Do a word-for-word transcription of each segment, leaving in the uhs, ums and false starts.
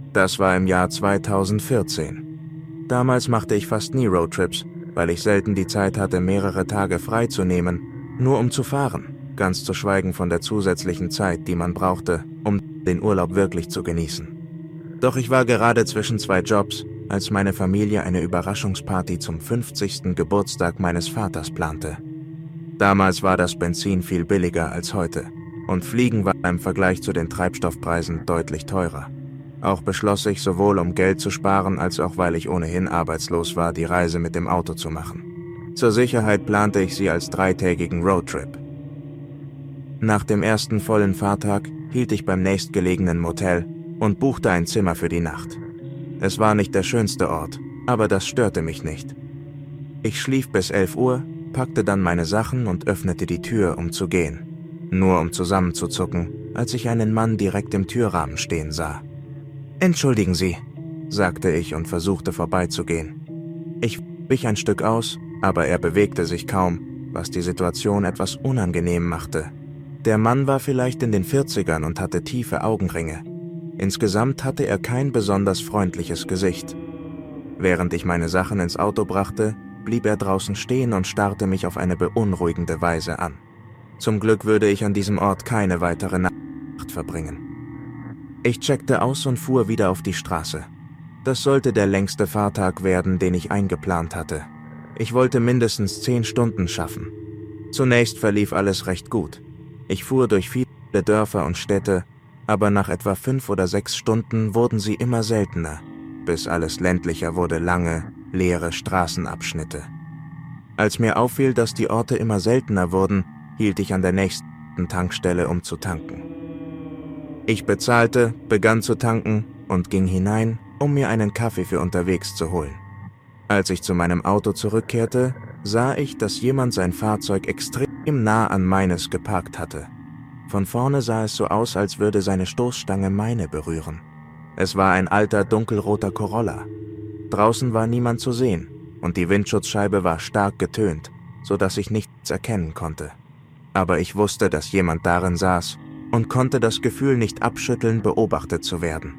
Das war im Jahr zweitausendvierzehn. Damals machte ich fast nie Roadtrips, weil ich selten die Zeit hatte, mehrere Tage freizunehmen, nur um zu fahren, ganz zu schweigen von der zusätzlichen Zeit, die man brauchte, um den Urlaub wirklich zu genießen. Doch ich war gerade zwischen zwei Jobs, als meine Familie eine Überraschungsparty zum fünfzigsten Geburtstag meines Vaters plante. Damals war das Benzin viel billiger als heute und Fliegen war im Vergleich zu den Treibstoffpreisen deutlich teurer. Auch beschloss ich, sowohl um Geld zu sparen, als auch weil ich ohnehin arbeitslos war, die Reise mit dem Auto zu machen. Zur Sicherheit plante ich sie als dreitägigen Roadtrip. Nach dem ersten vollen Fahrtag hielt ich beim nächstgelegenen Motel und buchte ein Zimmer für die Nacht. Es war nicht der schönste Ort, aber das störte mich nicht. Ich schlief bis elf Uhr, packte dann meine Sachen und öffnete die Tür, um zu gehen. Nur um zusammenzuzucken, als ich einen Mann direkt im Türrahmen stehen sah. »Entschuldigen Sie«, sagte ich und versuchte vorbeizugehen. Ich wich ein Stück aus, aber er bewegte sich kaum, was die Situation etwas unangenehm machte. Der Mann war vielleicht in den vierzigern und hatte tiefe Augenringe. Insgesamt hatte er kein besonders freundliches Gesicht. Während ich meine Sachen ins Auto brachte, blieb er draußen stehen und starrte mich auf eine beunruhigende Weise an. Zum Glück würde ich an diesem Ort keine weitere Nacht verbringen. Ich checkte aus und fuhr wieder auf die Straße. Das sollte der längste Fahrtag werden, den ich eingeplant hatte. Ich wollte mindestens zehn Stunden schaffen. Zunächst verlief alles recht gut. Ich fuhr durch viele Dörfer und Städte, aber nach etwa fünf oder sechs Stunden wurden sie immer seltener, bis alles ländlicher wurde, lange, leere Straßenabschnitte. Als mir auffiel, dass die Orte immer seltener wurden, hielt ich an der nächsten Tankstelle, um zu tanken. Ich bezahlte, begann zu tanken und ging hinein, um mir einen Kaffee für unterwegs zu holen. Als ich zu meinem Auto zurückkehrte, sah ich, dass jemand sein Fahrzeug extrem nah an meines geparkt hatte. Von vorne sah es so aus, als würde seine Stoßstange meine berühren. Es war ein alter, dunkelroter Corolla. Draußen war niemand zu sehen und die Windschutzscheibe war stark getönt, sodass ich nichts erkennen konnte. Aber ich wusste, dass jemand darin saß und konnte das Gefühl nicht abschütteln, beobachtet zu werden.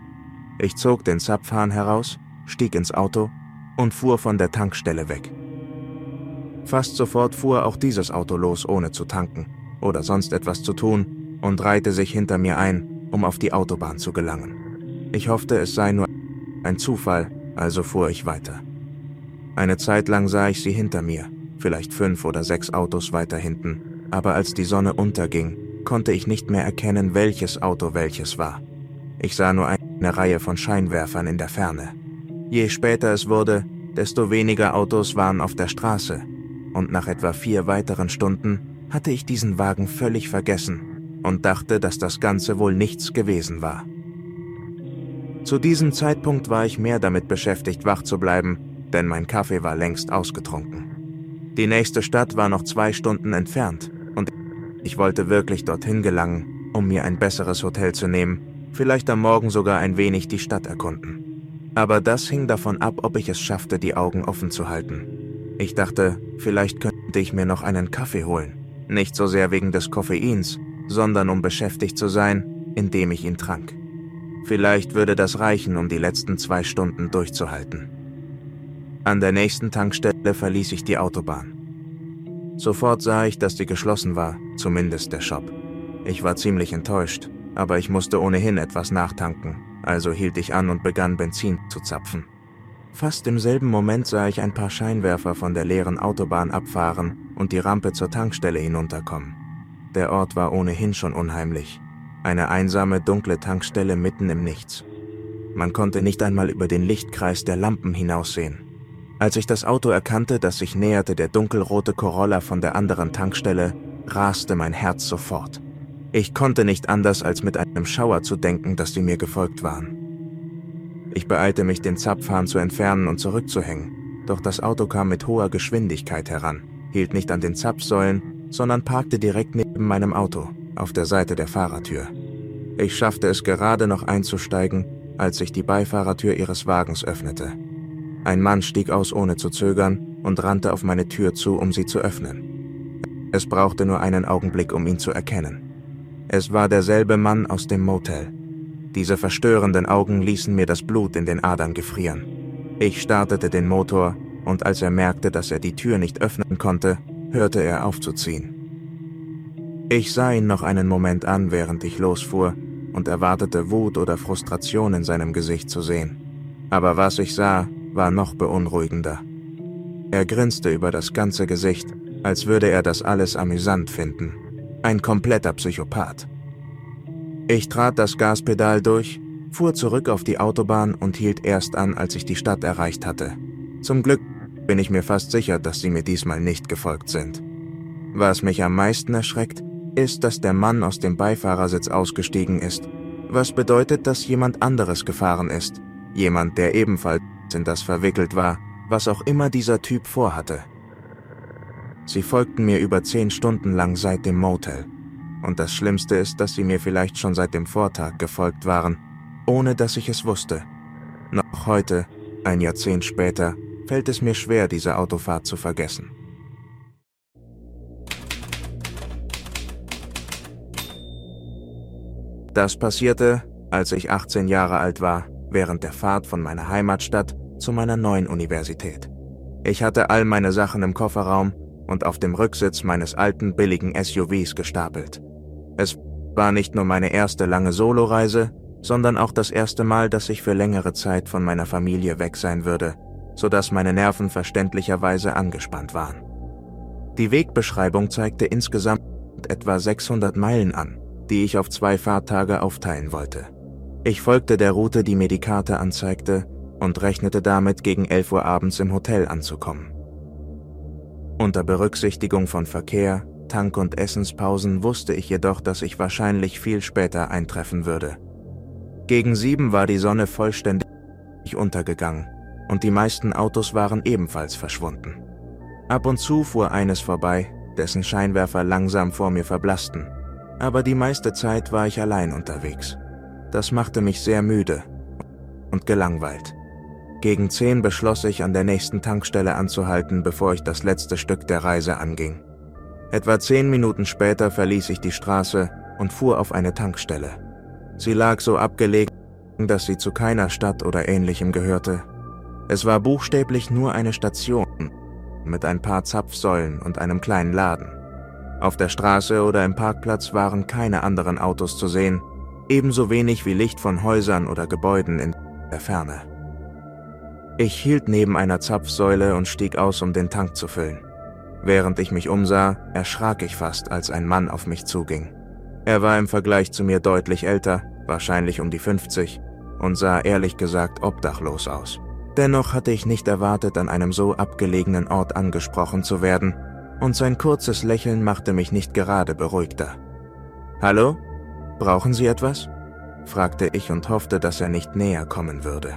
Ich zog den Zapfhahn heraus, stieg ins Auto und fuhr von der Tankstelle weg. Fast sofort fuhr auch dieses Auto los, ohne zu tanken oder sonst etwas zu tun, und reihte sich hinter mir ein, um auf die Autobahn zu gelangen. Ich hoffte, es sei nur ein Zufall, also fuhr ich weiter. Eine Zeit lang sah ich sie hinter mir, vielleicht fünf oder sechs Autos weiter hinten, aber als die Sonne unterging, konnte ich nicht mehr erkennen, welches Auto welches war. Ich sah nur eine Reihe von Scheinwerfern in der Ferne. Je später es wurde, desto weniger Autos waren auf der Straße, und nach etwa vier weiteren Stunden hatte ich diesen Wagen völlig vergessen und dachte, dass das Ganze wohl nichts gewesen war. Zu diesem Zeitpunkt war ich mehr damit beschäftigt, wach zu bleiben, denn mein Kaffee war längst ausgetrunken. Die nächste Stadt war noch zwei Stunden entfernt und ich wollte wirklich dorthin gelangen, um mir ein besseres Hotel zu nehmen, vielleicht am Morgen sogar ein wenig die Stadt erkunden. Aber das hing davon ab, ob ich es schaffte, die Augen offen zu halten. Ich dachte, vielleicht könnte ich mir noch einen Kaffee holen. Nicht so sehr wegen des Koffeins, sondern um beschäftigt zu sein, indem ich ihn trank. Vielleicht würde das reichen, um die letzten zwei Stunden durchzuhalten. An der nächsten Tankstelle verließ ich die Autobahn. Sofort sah ich, dass die geschlossen war, zumindest der Shop. Ich war ziemlich enttäuscht, aber ich musste ohnehin etwas nachtanken, also hielt ich an und begann Benzin zu zapfen. Fast im selben Moment sah ich ein paar Scheinwerfer von der leeren Autobahn abfahren und die Rampe zur Tankstelle hinunterkommen. Der Ort war ohnehin schon unheimlich. Eine einsame, dunkle Tankstelle mitten im Nichts. Man konnte nicht einmal über den Lichtkreis der Lampen hinaussehen. Als ich das Auto erkannte, das sich näherte, der dunkelrote Corolla von der anderen Tankstelle, raste mein Herz sofort. Ich konnte nicht anders, als mit einem Schauer zu denken, dass sie mir gefolgt waren. Ich beeilte mich, den Zapfhahn zu entfernen und zurückzuhängen, doch das Auto kam mit hoher Geschwindigkeit heran, hielt nicht an den Zapfsäulen, sondern parkte direkt neben meinem Auto, auf der Seite der Fahrertür. Ich schaffte es gerade noch einzusteigen, als sich die Beifahrertür ihres Wagens öffnete. Ein Mann stieg aus, ohne zu zögern, und rannte auf meine Tür zu, um sie zu öffnen. Es brauchte nur einen Augenblick, um ihn zu erkennen. Es war derselbe Mann aus dem Motel. Diese verstörenden Augen ließen mir das Blut in den Adern gefrieren. Ich startete den Motor, und als er merkte, dass er die Tür nicht öffnen konnte, hörte er auf zu ziehen. Ich sah ihn noch einen Moment an, während ich losfuhr, und erwartete Wut oder Frustration in seinem Gesicht zu sehen. Aber was ich sah, war noch beunruhigender. Er grinste über das ganze Gesicht, als würde er das alles amüsant finden. Ein kompletter Psychopath. Ich trat das Gaspedal durch, fuhr zurück auf die Autobahn und hielt erst an, als ich die Stadt erreicht hatte. Zum Glück bin ich mir fast sicher, dass sie mir diesmal nicht gefolgt sind. Was mich am meisten erschreckt, ist, dass der Mann aus dem Beifahrersitz ausgestiegen ist, was bedeutet, dass jemand anderes gefahren ist, jemand, der ebenfalls in das verwickelt war, was auch immer dieser Typ vorhatte. Sie folgten mir über zehn Stunden lang seit dem Motel. Und das Schlimmste ist, dass sie mir vielleicht schon seit dem Vortag gefolgt waren, ohne dass ich es wusste. Noch heute, ein Jahrzehnt später, fällt es mir schwer, diese Autofahrt zu vergessen. Das passierte, als ich achtzehn Jahre alt war, während der Fahrt von meiner Heimatstadt zu meiner neuen Universität. Ich hatte all meine Sachen im Kofferraum und auf dem Rücksitz meines alten, billigen S U Vs gestapelt. Es war nicht nur meine erste lange Soloreise, sondern auch das erste Mal, dass ich für längere Zeit von meiner Familie weg sein würde, sodass meine Nerven verständlicherweise angespannt waren. Die Wegbeschreibung zeigte insgesamt etwa sechshundert Meilen an, die ich auf zwei Fahrtage aufteilen wollte. Ich folgte der Route, die mir die Karte anzeigte, und rechnete damit, gegen elf Uhr abends im Hotel anzukommen. Unter Berücksichtigung von Verkehr, Tank- und Essenspausen wusste ich jedoch, dass ich wahrscheinlich viel später eintreffen würde. Gegen sieben war die Sonne vollständig untergegangen und die meisten Autos waren ebenfalls verschwunden. Ab und zu fuhr eines vorbei, dessen Scheinwerfer langsam vor mir verblassten, aber die meiste Zeit war ich allein unterwegs. Das machte mich sehr müde und gelangweilt. Gegen zehn beschloss ich, an der nächsten Tankstelle anzuhalten, bevor ich das letzte Stück der Reise anging. Etwa zehn Minuten später verließ ich die Straße und fuhr auf eine Tankstelle. Sie lag so abgelegen, dass sie zu keiner Stadt oder Ähnlichem gehörte. Es war buchstäblich nur eine Station mit ein paar Zapfsäulen und einem kleinen Laden. Auf der Straße oder im Parkplatz waren keine anderen Autos zu sehen, ebenso wenig wie Licht von Häusern oder Gebäuden in der Ferne. Ich hielt neben einer Zapfsäule und stieg aus, um den Tank zu füllen. Während ich mich umsah, erschrak ich fast, als ein Mann auf mich zuging. Er war im Vergleich zu mir deutlich älter, wahrscheinlich um die fünfzig, und sah ehrlich gesagt obdachlos aus. Dennoch hatte ich nicht erwartet, an einem so abgelegenen Ort angesprochen zu werden, und sein kurzes Lächeln machte mich nicht gerade beruhigter. »Hallo? Brauchen Sie etwas?« fragte ich und hoffte, dass er nicht näher kommen würde.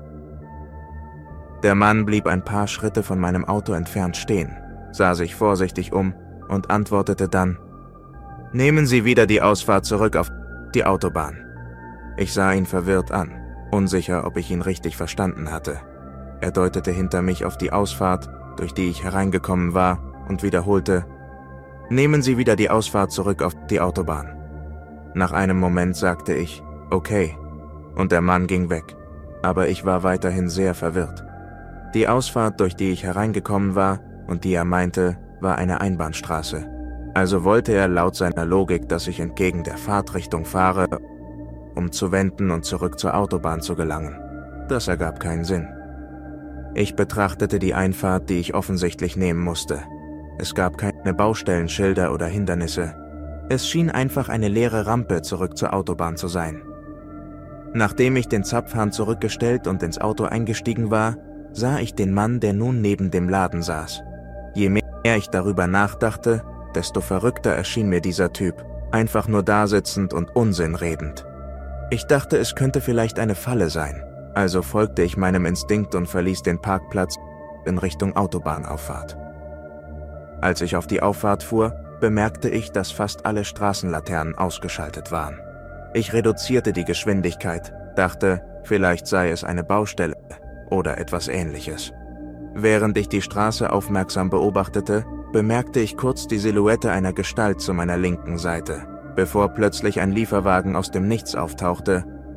Der Mann blieb ein paar Schritte von meinem Auto entfernt stehen, sah sich vorsichtig um und antwortete dann: »Nehmen Sie wieder die Ausfahrt zurück auf die Autobahn.« Ich sah ihn verwirrt an, unsicher, ob ich ihn richtig verstanden hatte. Er deutete hinter mich auf die Ausfahrt, durch die ich hereingekommen war, und wiederholte: »Nehmen Sie wieder die Ausfahrt zurück auf die Autobahn.« Nach einem Moment sagte ich: »Okay«, und der Mann ging weg, aber ich war weiterhin sehr verwirrt. Die Ausfahrt, durch die ich hereingekommen war und die er meinte, war eine Einbahnstraße. Also wollte er laut seiner Logik, dass ich entgegen der Fahrtrichtung fahre, um zu wenden und zurück zur Autobahn zu gelangen. Das ergab keinen Sinn. Ich betrachtete die Einfahrt, die ich offensichtlich nehmen musste. Es gab keine Baustellenschilder oder Hindernisse. Es schien einfach eine leere Rampe zurück zur Autobahn zu sein. Nachdem ich den Zapfhahn zurückgestellt und ins Auto eingestiegen war, sah ich den Mann, der nun neben dem Laden saß. Je mehr ich darüber nachdachte, desto verrückter erschien mir dieser Typ, einfach nur dasitzend und Unsinn redend. Ich dachte, es könnte vielleicht eine Falle sein, also folgte ich meinem Instinkt und verließ den Parkplatz in Richtung Autobahnauffahrt. Als ich auf die Auffahrt fuhr, bemerkte ich, dass fast alle Straßenlaternen ausgeschaltet waren. Ich reduzierte die Geschwindigkeit, dachte, vielleicht sei es eine Baustelle oder etwas Ähnliches. Während ich die Straße aufmerksam beobachtete, bemerkte ich kurz die Silhouette einer Gestalt zu meiner linken Seite, bevor plötzlich ein Lieferwagen aus dem Nichts auftauchte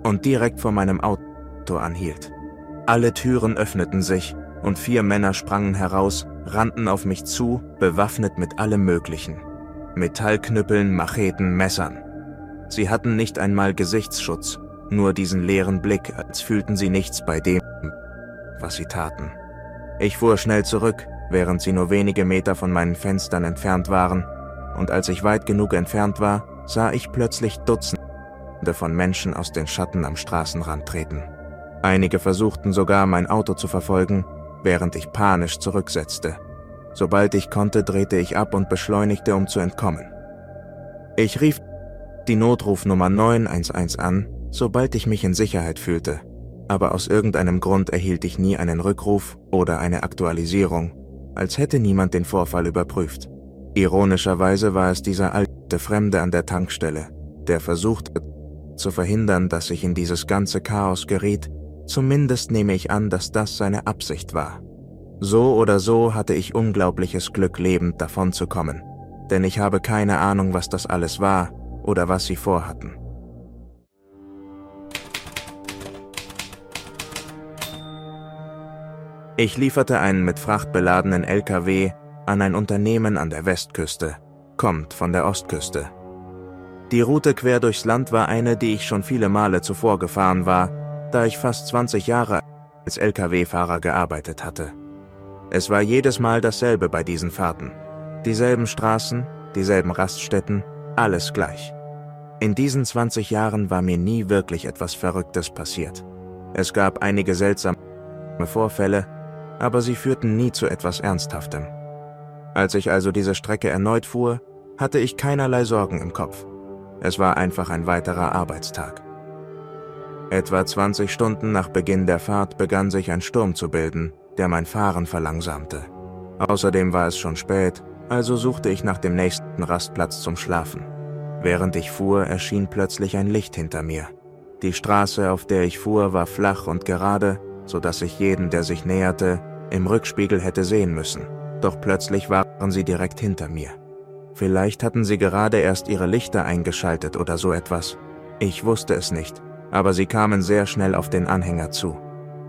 und direkt vor meinem Auto anhielt. Alle Türen öffneten sich und vier Männer sprangen heraus, rannten auf mich zu, bewaffnet mit allem Möglichen. Metallknüppeln, Macheten, Messern. Sie hatten nicht einmal Gesichtsschutz, nur diesen leeren Blick, als fühlten sie nichts bei dem, was sie taten. Ich fuhr schnell zurück, während sie nur wenige Meter von meinen Fenstern entfernt waren, und als ich weit genug entfernt war, sah ich plötzlich Dutzende von Menschen aus den Schatten am Straßenrand treten. Einige versuchten sogar, mein Auto zu verfolgen, während ich panisch zurücksetzte. Sobald ich konnte, drehte ich ab und beschleunigte, um zu entkommen. Ich rief die Notrufnummer neun eins eins an, sobald ich mich in Sicherheit fühlte, aber aus irgendeinem Grund erhielt ich nie einen Rückruf oder eine Aktualisierung, als hätte niemand den Vorfall überprüft. Ironischerweise war es dieser alte Fremde an der Tankstelle, der versuchte zu verhindern, dass ich in dieses ganze Chaos geriet. Zumindest nehme ich an, dass das seine Absicht war. So oder so hatte ich unglaubliches Glück, lebend davonzukommen, denn ich habe keine Ahnung, was das alles war oder was sie vorhatten. Ich lieferte einen mit Fracht beladenen L K W an ein Unternehmen an der Westküste, kommt von der Ostküste. Die Route quer durchs Land war eine, die ich schon viele Male zuvor gefahren war, da ich fast zwanzig Jahre als L K W-Fahrer gearbeitet hatte. Es war jedes Mal dasselbe bei diesen Fahrten. Dieselben Straßen, dieselben Raststätten, alles gleich. In diesen zwanzig Jahren war mir nie wirklich etwas Verrücktes passiert. Es gab einige seltsame Vorfälle, aber sie führten nie zu etwas Ernsthaftem. Als ich also diese Strecke erneut fuhr, hatte ich keinerlei Sorgen im Kopf. Es war einfach ein weiterer Arbeitstag. Etwa zwanzig Stunden nach Beginn der Fahrt begann sich ein Sturm zu bilden, der mein Fahren verlangsamte. Außerdem war es schon spät, also suchte ich nach dem nächsten Rastplatz zum Schlafen. Während ich fuhr, erschien plötzlich ein Licht hinter mir. Die Straße, auf der ich fuhr, war flach und gerade, sodass ich jeden, der sich näherte, im Rückspiegel hätte sehen müssen. Doch plötzlich waren sie direkt hinter mir. Vielleicht hatten sie gerade erst ihre Lichter eingeschaltet oder so etwas. Ich wusste es nicht, aber sie kamen sehr schnell auf den Anhänger zu.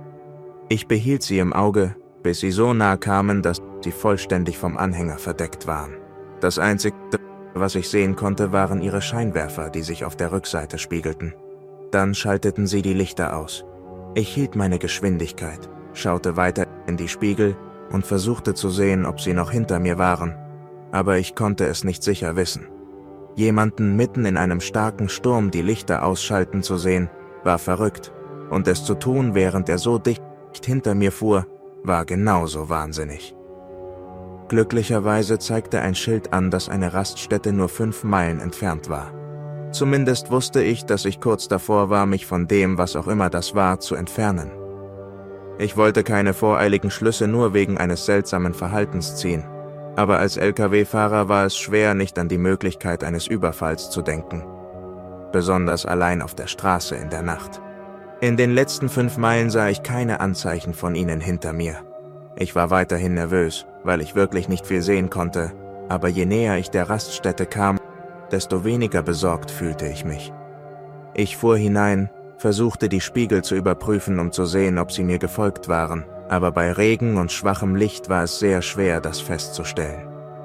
Ich behielt sie im Auge, bis sie so nah kamen, dass sie vollständig vom Anhänger verdeckt waren. Das Einzige, was ich sehen konnte, waren ihre Scheinwerfer, die sich auf der Rückseite spiegelten. Dann schalteten sie die Lichter aus. Ich hielt meine Geschwindigkeit, schaute weiter in die Spiegel und versuchte zu sehen, ob sie noch hinter mir waren. Aber ich konnte es nicht sicher wissen. Jemanden mitten in einem starken Sturm die Lichter ausschalten zu sehen, war verrückt, und es zu tun, während er so dicht hinter mir fuhr, war genauso wahnsinnig. Glücklicherweise zeigte ein Schild an, dass eine Raststätte nur fünf Meilen entfernt war. Zumindest wusste ich, dass ich kurz davor war, mich von dem, was auch immer das war, zu entfernen. Ich wollte keine voreiligen Schlüsse nur wegen eines seltsamen Verhaltens ziehen. Aber als L K W-Fahrer war es schwer, nicht an die Möglichkeit eines Überfalls zu denken. Besonders allein auf der Straße in der Nacht. In den letzten fünf Meilen sah ich keine Anzeichen von ihnen hinter mir. Ich war weiterhin nervös, weil ich wirklich nicht viel sehen konnte, aber je näher ich der Raststätte kam, desto weniger besorgt fühlte ich mich. Ich fuhr hinein, versuchte die Spiegel zu überprüfen, um zu sehen, ob sie mir gefolgt waren, aber bei Regen und schwachem Licht war es sehr schwer, das festzustellen.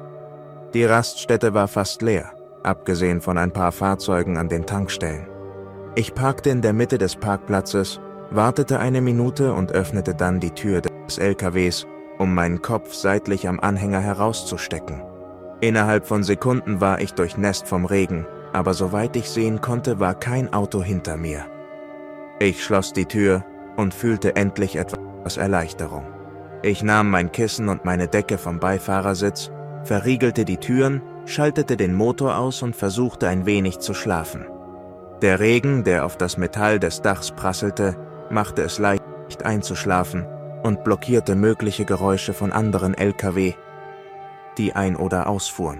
Die Raststätte war fast leer, abgesehen von ein paar Fahrzeugen an den Tankstellen. Ich parkte in der Mitte des Parkplatzes, wartete eine Minute und öffnete dann die Tür des L K Ws, um meinen Kopf seitlich am Anhänger herauszustecken. Innerhalb von Sekunden war ich durchnässt vom Regen, aber soweit ich sehen konnte, war kein Auto hinter mir. Ich schloss die Tür und fühlte endlich etwas Erleichterung. Ich nahm mein Kissen und meine Decke vom Beifahrersitz, verriegelte die Türen, schaltete den Motor aus und versuchte ein wenig zu schlafen. Der Regen, der auf das Metall des Dachs prasselte, machte es leicht einzuschlafen und blockierte mögliche Geräusche von anderen L K W, die ein- oder ausfuhren.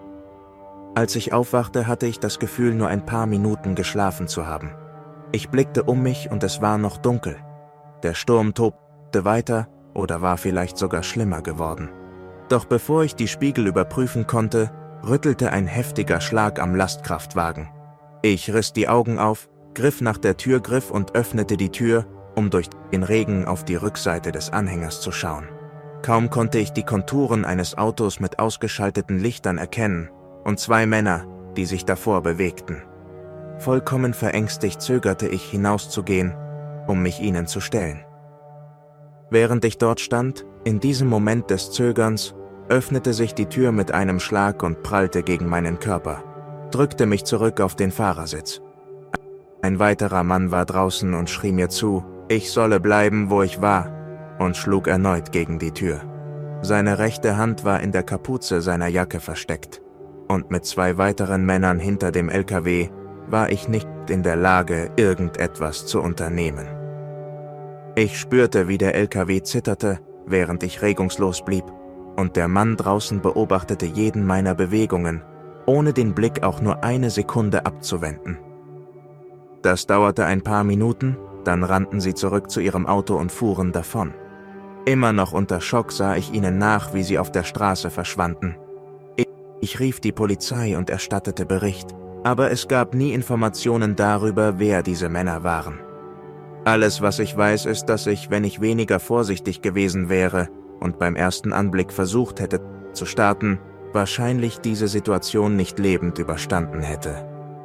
Als ich aufwachte, hatte ich das Gefühl, nur ein paar Minuten geschlafen zu haben. Ich blickte um mich und es war noch dunkel. Der Sturm tobte weiter oder war vielleicht sogar schlimmer geworden. Doch bevor ich die Spiegel überprüfen konnte, rüttelte ein heftiger Schlag am Lastkraftwagen. Ich riss die Augen auf griff nach der Türgriff und öffnete die Tür, um durch den Regen auf die Rückseite des Anhängers zu schauen. Kaum konnte ich die Konturen eines Autos mit ausgeschalteten Lichtern erkennen und zwei Männer, die sich davor bewegten. Vollkommen verängstigt zögerte ich hinauszugehen, um mich ihnen zu stellen. Während ich dort stand, in diesem Moment des Zögerns, öffnete sich die Tür mit einem Schlag und prallte gegen meinen Körper, drückte mich zurück auf den Fahrersitz. Ein weiterer Mann war draußen und schrie mir zu, ich solle bleiben, wo ich war, und schlug erneut gegen die Tür. Seine rechte Hand war in der Kapuze seiner Jacke versteckt, und mit zwei weiteren Männern hinter dem L K W war ich nicht in der Lage, irgendetwas zu unternehmen. Ich spürte, wie der L K W zitterte, während ich regungslos blieb, und der Mann draußen beobachtete jeden meiner Bewegungen, ohne den Blick auch nur eine Sekunde abzuwenden. Das dauerte ein paar Minuten, dann rannten sie zurück zu ihrem Auto und fuhren davon. Immer noch unter Schock sah ich ihnen nach, wie sie auf der Straße verschwanden. Ich, ich rief die Polizei und erstattete Bericht, aber es gab nie Informationen darüber, wer diese Männer waren. Alles, was ich weiß, ist, dass ich, wenn ich weniger vorsichtig gewesen wäre und beim ersten Anblick versucht hätte zu starten, wahrscheinlich diese Situation nicht lebend überstanden hätte.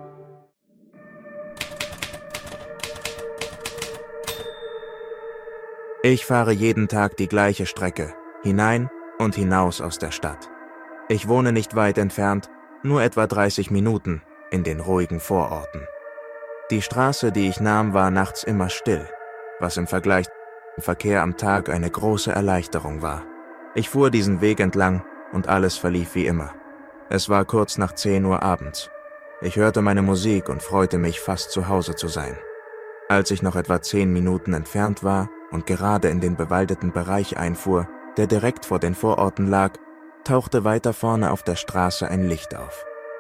Ich fahre jeden Tag die gleiche Strecke, hinein und hinaus aus der Stadt. Ich wohne nicht weit entfernt, nur etwa dreißig Minuten, in den ruhigen Vororten. Die Straße, die ich nahm, war nachts immer still, was im Vergleich zum Verkehr am Tag eine große Erleichterung war. Ich fuhr diesen Weg entlang und alles verlief wie immer. Es war kurz nach zehn Uhr abends. Ich hörte meine Musik und freute mich, fast zu Hause zu sein. Als ich noch etwa zehn Minuten entfernt war und gerade in den bewaldeten Bereich einfuhr, der direkt vor den Vororten lag, tauchte weiter vorne auf der Straße ein Licht auf.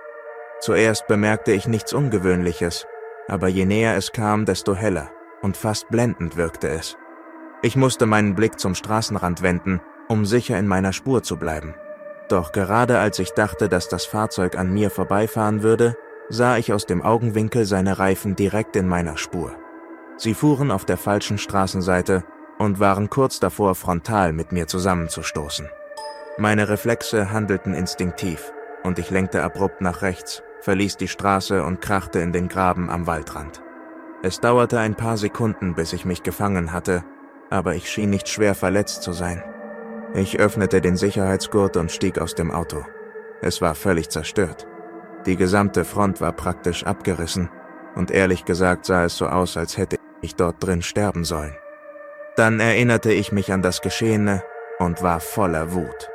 Zuerst bemerkte ich nichts Ungewöhnliches, aber je näher es kam, desto heller und fast blendend wirkte es. Ich musste meinen Blick zum Straßenrand wenden, um sicher in meiner Spur zu bleiben. Doch gerade als ich dachte, dass das Fahrzeug an mir vorbeifahren würde, sah ich aus dem Augenwinkel seine Reifen direkt in meiner Spur. Sie fuhren auf der falschen Straßenseite und waren kurz davor, frontal mit mir zusammenzustoßen. Meine Reflexe handelten instinktiv und ich lenkte abrupt nach rechts, verließ die Straße und krachte in den Graben am Waldrand. Es dauerte ein paar Sekunden, bis ich mich gefangen hatte, aber ich schien nicht schwer verletzt zu sein. Ich öffnete den Sicherheitsgurt und stieg aus dem Auto. Es war völlig zerstört. Die gesamte Front war praktisch abgerissen und ehrlich gesagt sah es so aus, als hätte ich dort drin sterben sollen. Dann erinnerte ich mich an das Geschehene und war voller Wut.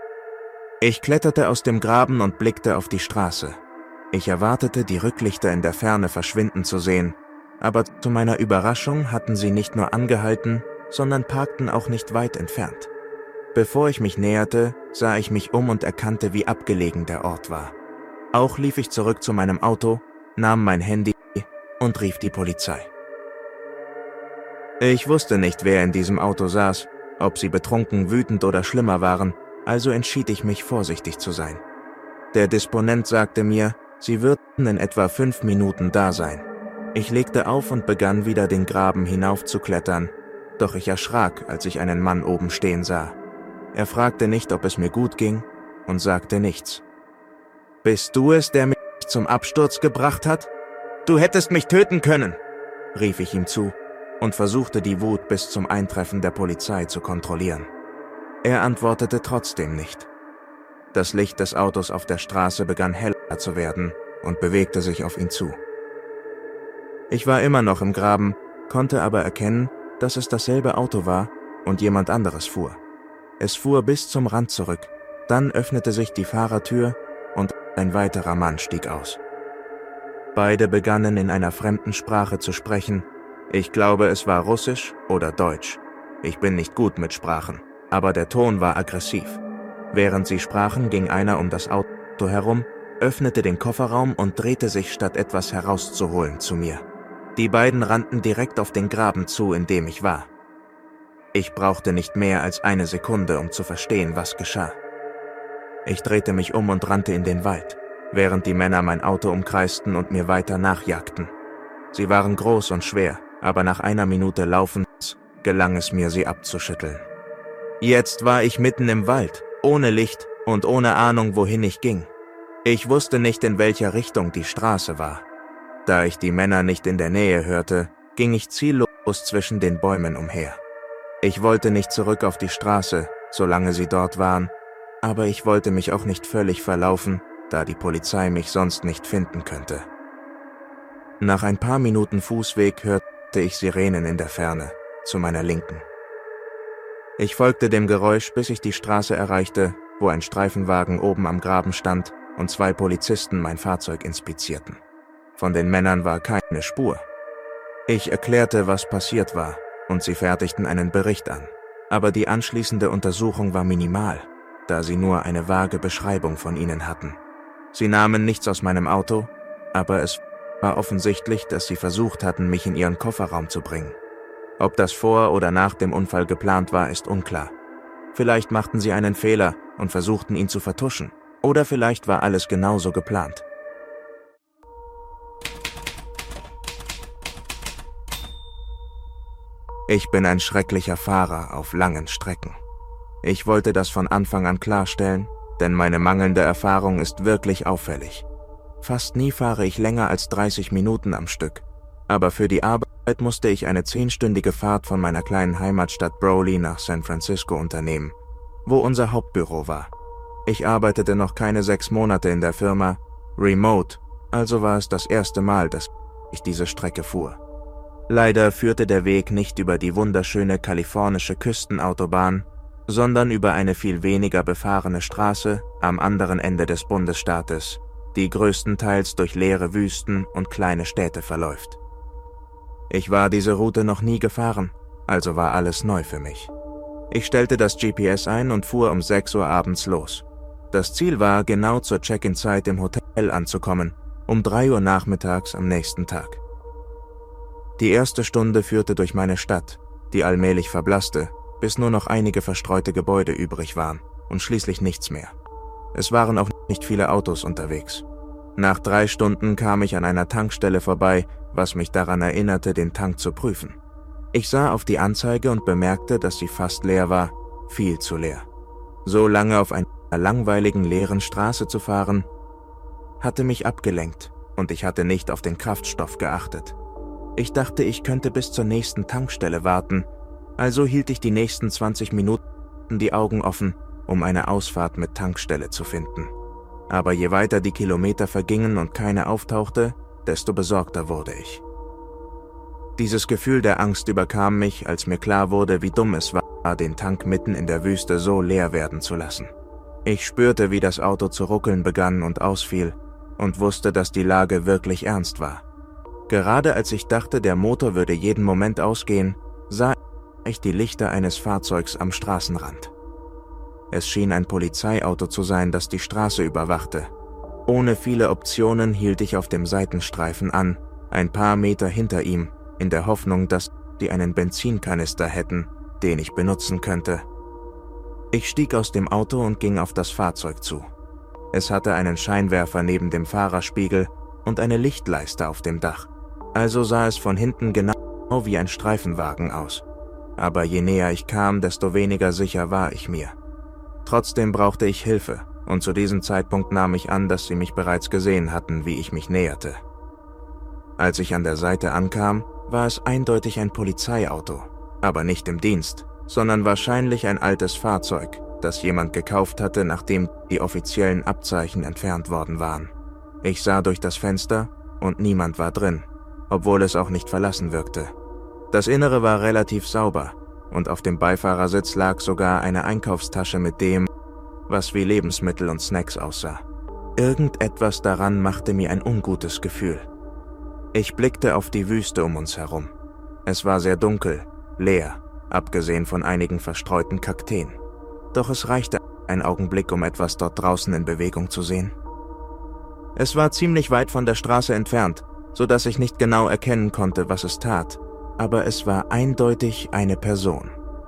Ich kletterte aus dem Graben und blickte auf die Straße. Ich erwartete, die Rücklichter in der Ferne verschwinden zu sehen, aber zu meiner Überraschung hatten sie nicht nur angehalten, sondern parkten auch nicht weit entfernt. Bevor ich mich näherte, sah ich mich um und erkannte, wie abgelegen der Ort war. Auch lief ich zurück zu meinem Auto, nahm mein Handy und rief die Polizei. Ich wusste nicht, wer in diesem Auto saß, ob sie betrunken, wütend oder schlimmer waren, also entschied ich mich, vorsichtig zu sein. Der Disponent sagte mir, sie würden in etwa fünf Minuten da sein. Ich legte auf und begann wieder den Graben hinaufzuklettern, doch ich erschrak, als ich einen Mann oben stehen sah. Er fragte nicht, ob es mir gut ging, und sagte nichts. »Bist du es, der mich zum Absturz gebracht hat? Du hättest mich töten können«, rief ich ihm zu und versuchte die Wut bis zum Eintreffen der Polizei zu kontrollieren. Er antwortete trotzdem nicht. Das Licht des Autos auf der Straße begann heller zu werden und bewegte sich auf ihn zu. Ich war immer noch im Graben, konnte aber erkennen, dass es dasselbe Auto war und jemand anderes fuhr. Es fuhr bis zum Rand zurück, dann öffnete sich die Fahrertür und ein weiterer Mann stieg aus. Beide begannen in einer fremden Sprache zu sprechen. Ich glaube, es war Russisch oder Deutsch. Ich bin nicht gut mit Sprachen, aber der Ton war aggressiv. Während sie sprachen, ging einer um das Auto herum, öffnete den Kofferraum und drehte sich, statt etwas herauszuholen, zu mir. Die beiden rannten direkt auf den Graben zu, in dem ich war. Ich brauchte nicht mehr als eine Sekunde, um zu verstehen, was geschah. Ich drehte mich um und rannte in den Wald, während die Männer mein Auto umkreisten und mir weiter nachjagten. Sie waren groß und schwer, aber nach einer Minute Laufens gelang es mir, sie abzuschütteln. Jetzt war ich mitten im Wald, ohne Licht und ohne Ahnung, wohin ich ging. Ich wusste nicht, in welcher Richtung die Straße war. Da ich die Männer nicht in der Nähe hörte, ging ich ziellos zwischen den Bäumen umher. Ich wollte nicht zurück auf die Straße, solange sie dort waren, aber ich wollte mich auch nicht völlig verlaufen, da die Polizei mich sonst nicht finden könnte. Nach ein paar Minuten Fußweg hörte ich Sirenen in der Ferne, zu meiner Linken. Ich folgte dem Geräusch, bis ich die Straße erreichte, wo ein Streifenwagen oben am Graben stand und zwei Polizisten mein Fahrzeug inspizierten. Von den Männern war keine Spur. Ich erklärte, was passiert war, und sie fertigten einen Bericht an. Aber die anschließende Untersuchung war minimal, da sie nur eine vage Beschreibung von ihnen hatten. Sie nahmen nichts aus meinem Auto, aber es war offensichtlich, dass sie versucht hatten, mich in ihren Kofferraum zu bringen. Ob das vor oder nach dem Unfall geplant war, ist unklar. Vielleicht machten sie einen Fehler und versuchten, ihn zu vertuschen. Oder vielleicht war alles genauso geplant. Ich bin ein schrecklicher Fahrer auf langen Strecken. Ich wollte das von Anfang an klarstellen, denn meine mangelnde Erfahrung ist wirklich auffällig. Fast nie fahre ich länger als dreißig Minuten am Stück, aber für die Arbeit musste ich eine zehnstündige Fahrt von meiner kleinen Heimatstadt Broly nach San Francisco unternehmen, wo unser Hauptbüro war. Ich arbeitete noch keine sechs Monate in der Firma, remote, also war es das erste Mal, dass ich diese Strecke fuhr. Leider führte der Weg nicht über die wunderschöne kalifornische Küstenautobahn, sondern über eine viel weniger befahrene Straße am anderen Ende des Bundesstaates, die größtenteils durch leere Wüsten und kleine Städte verläuft. Ich war diese Route noch nie gefahren, also war alles neu für mich. Ich stellte das G P S ein und fuhr um sechs Uhr abends los. Das Ziel war, genau zur Check-in-Zeit im Hotel anzukommen, um drei Uhr nachmittags am nächsten Tag. Die erste Stunde führte durch meine Stadt, die allmählich verblasste, bis nur noch einige verstreute Gebäude übrig waren und schließlich nichts mehr. Es waren auch nicht viele Autos unterwegs. Nach drei Stunden kam ich an einer Tankstelle vorbei, was mich daran erinnerte, den Tank zu prüfen. Ich sah auf die Anzeige und bemerkte, dass sie fast leer war, viel zu leer. So lange auf einer langweiligen, leeren Straße zu fahren, hatte mich abgelenkt und ich hatte nicht auf den Kraftstoff geachtet. Ich dachte, ich könnte bis zur nächsten Tankstelle warten, also hielt ich die nächsten zwanzig Minuten die Augen offen, um eine Ausfahrt mit Tankstelle zu finden. Aber je weiter die Kilometer vergingen und keine auftauchte, desto besorgter wurde ich. Dieses Gefühl der Angst überkam mich, als mir klar wurde, wie dumm es war, den Tank mitten in der Wüste so leer werden zu lassen. Ich spürte, wie das Auto zu ruckeln begann und ausfiel und wusste, dass die Lage wirklich ernst war. Gerade als ich dachte, der Motor würde jeden Moment ausgehen, sah ich die Lichter eines Fahrzeugs am Straßenrand. Es schien ein Polizeiauto zu sein, das die Straße überwachte. Ohne viele Optionen hielt ich auf dem Seitenstreifen an, ein paar Meter hinter ihm, in der Hoffnung, dass die einen Benzinkanister hätten, den ich benutzen könnte. Ich stieg aus dem Auto und ging auf das Fahrzeug zu. Es hatte einen Scheinwerfer neben dem Fahrerspiegel und eine Lichtleiste auf dem Dach. Also sah es von hinten genau wie ein Streifenwagen aus. Aber je näher ich kam, desto weniger sicher war ich mir. Trotzdem brauchte ich Hilfe, und zu diesem Zeitpunkt nahm ich an, dass sie mich bereits gesehen hatten, wie ich mich näherte. Als ich an der Seite ankam, war es eindeutig ein Polizeiauto, aber nicht im Dienst, sondern wahrscheinlich ein altes Fahrzeug, das jemand gekauft hatte, nachdem die offiziellen Abzeichen entfernt worden waren. Ich sah durch das Fenster und niemand war drin, obwohl es auch nicht verlassen wirkte. Das Innere war relativ sauber und auf dem Beifahrersitz lag sogar eine Einkaufstasche mit dem, was wie Lebensmittel und Snacks aussah. Irgendetwas daran machte mir ein ungutes Gefühl. Ich blickte auf die Wüste um uns herum. Es war sehr dunkel, leer, abgesehen von einigen verstreuten Kakteen. Doch es reichte ein Augenblick, um etwas dort draußen in Bewegung zu sehen. Es war ziemlich weit von der Straße entfernt, so dass ich nicht genau erkennen konnte, was es tat, aber es war eindeutig eine Person.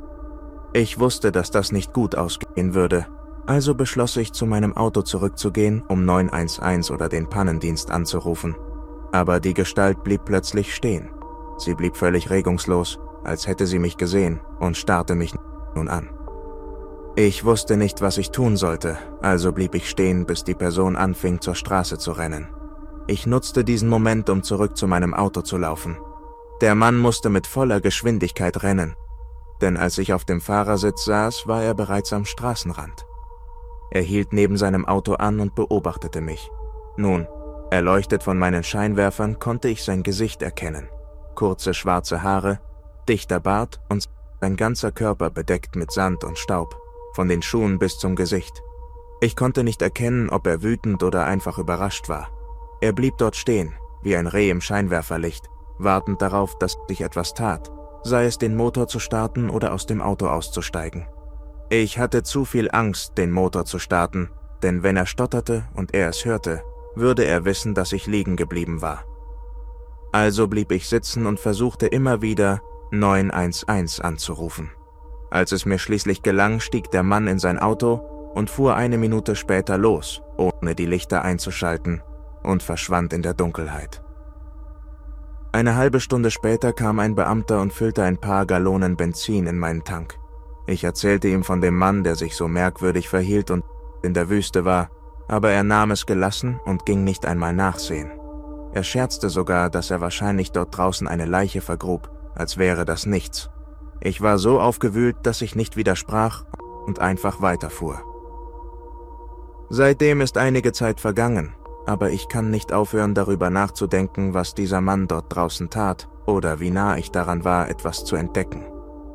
Ich wusste, dass das nicht gut ausgehen würde, also beschloss ich, zu meinem Auto zurückzugehen, um neun eins eins oder den Pannendienst anzurufen. Aber die Gestalt blieb plötzlich stehen. Sie blieb völlig regungslos, als hätte sie mich gesehen, und starrte mich nun an. Ich wusste nicht, was ich tun sollte, also blieb ich stehen, bis die Person anfing, zur Straße zu rennen. Ich nutzte diesen Moment, um zurück zu meinem Auto zu laufen. Der Mann musste mit voller Geschwindigkeit rennen, denn als ich auf dem Fahrersitz saß, war er bereits am Straßenrand. Er hielt neben seinem Auto an und beobachtete mich. Nun, erleuchtet von meinen Scheinwerfern, konnte ich sein Gesicht erkennen. Kurze schwarze Haare, dichter Bart und sein ganzer Körper bedeckt mit Sand und Staub, von den Schuhen bis zum Gesicht. Ich konnte nicht erkennen, ob er wütend oder einfach überrascht war. Er blieb dort stehen, wie ein Reh im Scheinwerferlicht, wartend darauf, dass sich etwas tat, sei es den Motor zu starten oder aus dem Auto auszusteigen. Ich hatte zu viel Angst, den Motor zu starten, denn wenn er stotterte und er es hörte, würde er wissen, dass ich liegen geblieben war. Also blieb ich sitzen und versuchte immer wieder, neun eins eins anzurufen. Als es mir schließlich gelang, stieg der Mann in sein Auto und fuhr eine Minute später los, ohne die Lichter einzuschalten, und verschwand in der Dunkelheit. Eine halbe Stunde später kam ein Beamter und füllte ein paar Gallonen Benzin in meinen Tank. Ich erzählte ihm von dem Mann, der sich so merkwürdig verhielt und in der Wüste war, aber er nahm es gelassen und ging nicht einmal nachsehen. Er scherzte sogar, dass er wahrscheinlich dort draußen eine Leiche vergrub, als wäre das nichts. Ich war so aufgewühlt, dass ich nicht widersprach und einfach weiterfuhr. Seitdem ist einige Zeit vergangen, aber ich kann nicht aufhören, darüber nachzudenken, was dieser Mann dort draußen tat oder wie nah ich daran war, etwas zu entdecken.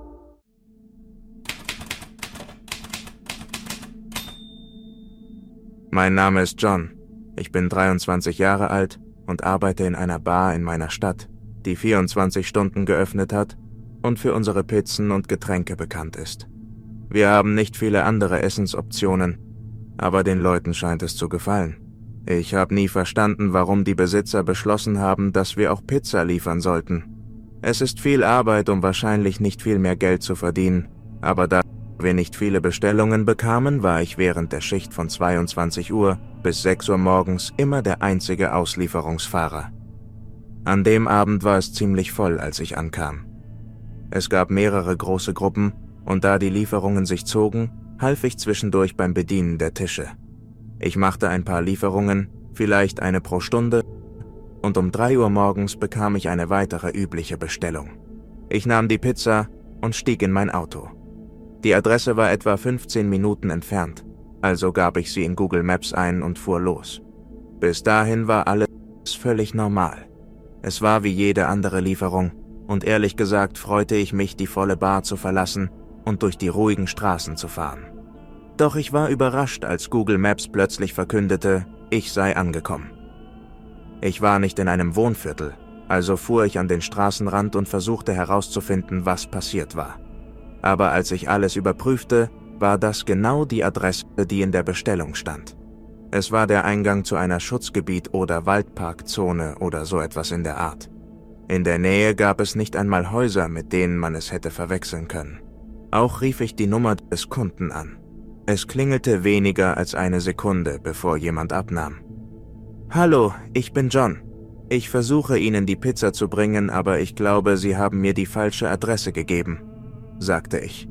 Mein Name ist John. Ich bin dreiundzwanzig Jahre alt und arbeite in einer Bar in meiner Stadt, die vierundzwanzig Stunden geöffnet hat und für unsere Pizzen und Getränke bekannt ist. Wir haben nicht viele andere Essensoptionen, aber den Leuten scheint es zu gefallen. Ich habe nie verstanden, warum die Besitzer beschlossen haben, dass wir auch Pizza liefern sollten. Es ist viel Arbeit, um wahrscheinlich nicht viel mehr Geld zu verdienen, aber da wir nicht viele Bestellungen bekamen, war ich während der Schicht von zweiundzwanzig Uhr bis sechs Uhr morgens immer der einzige Auslieferungsfahrer. An dem Abend war es ziemlich voll, als ich ankam. Es gab mehrere große Gruppen und da die Lieferungen sich zogen, half ich zwischendurch beim Bedienen der Tische. Ich machte ein paar Lieferungen, vielleicht eine pro Stunde, und um drei Uhr morgens bekam ich eine weitere übliche Bestellung. Ich nahm die Pizza und stieg in mein Auto. Die Adresse war etwa fünfzehn Minuten entfernt, also gab ich sie in Google Maps ein und fuhr los. Bis dahin war alles völlig normal. Es war wie jede andere Lieferung, und ehrlich gesagt freute ich mich, die volle Bar zu verlassen und durch die ruhigen Straßen zu fahren. Doch ich war überrascht, als Google Maps plötzlich verkündete, ich sei angekommen. Ich war nicht in einem Wohnviertel, also fuhr ich an den Straßenrand und versuchte herauszufinden, was passiert war. Aber als ich alles überprüfte, war das genau die Adresse, die in der Bestellung stand. Es war der Eingang zu einer Schutzgebiet- oder Waldparkzone oder so etwas in der Art. In der Nähe gab es nicht einmal Häuser, mit denen man es hätte verwechseln können. Auch rief ich die Nummer des Kunden an. Es klingelte weniger als eine Sekunde, bevor jemand abnahm. »Hallo, ich bin John. Ich versuche Ihnen die Pizza zu bringen, aber ich glaube, Sie haben mir die falsche Adresse gegeben«, sagte ich.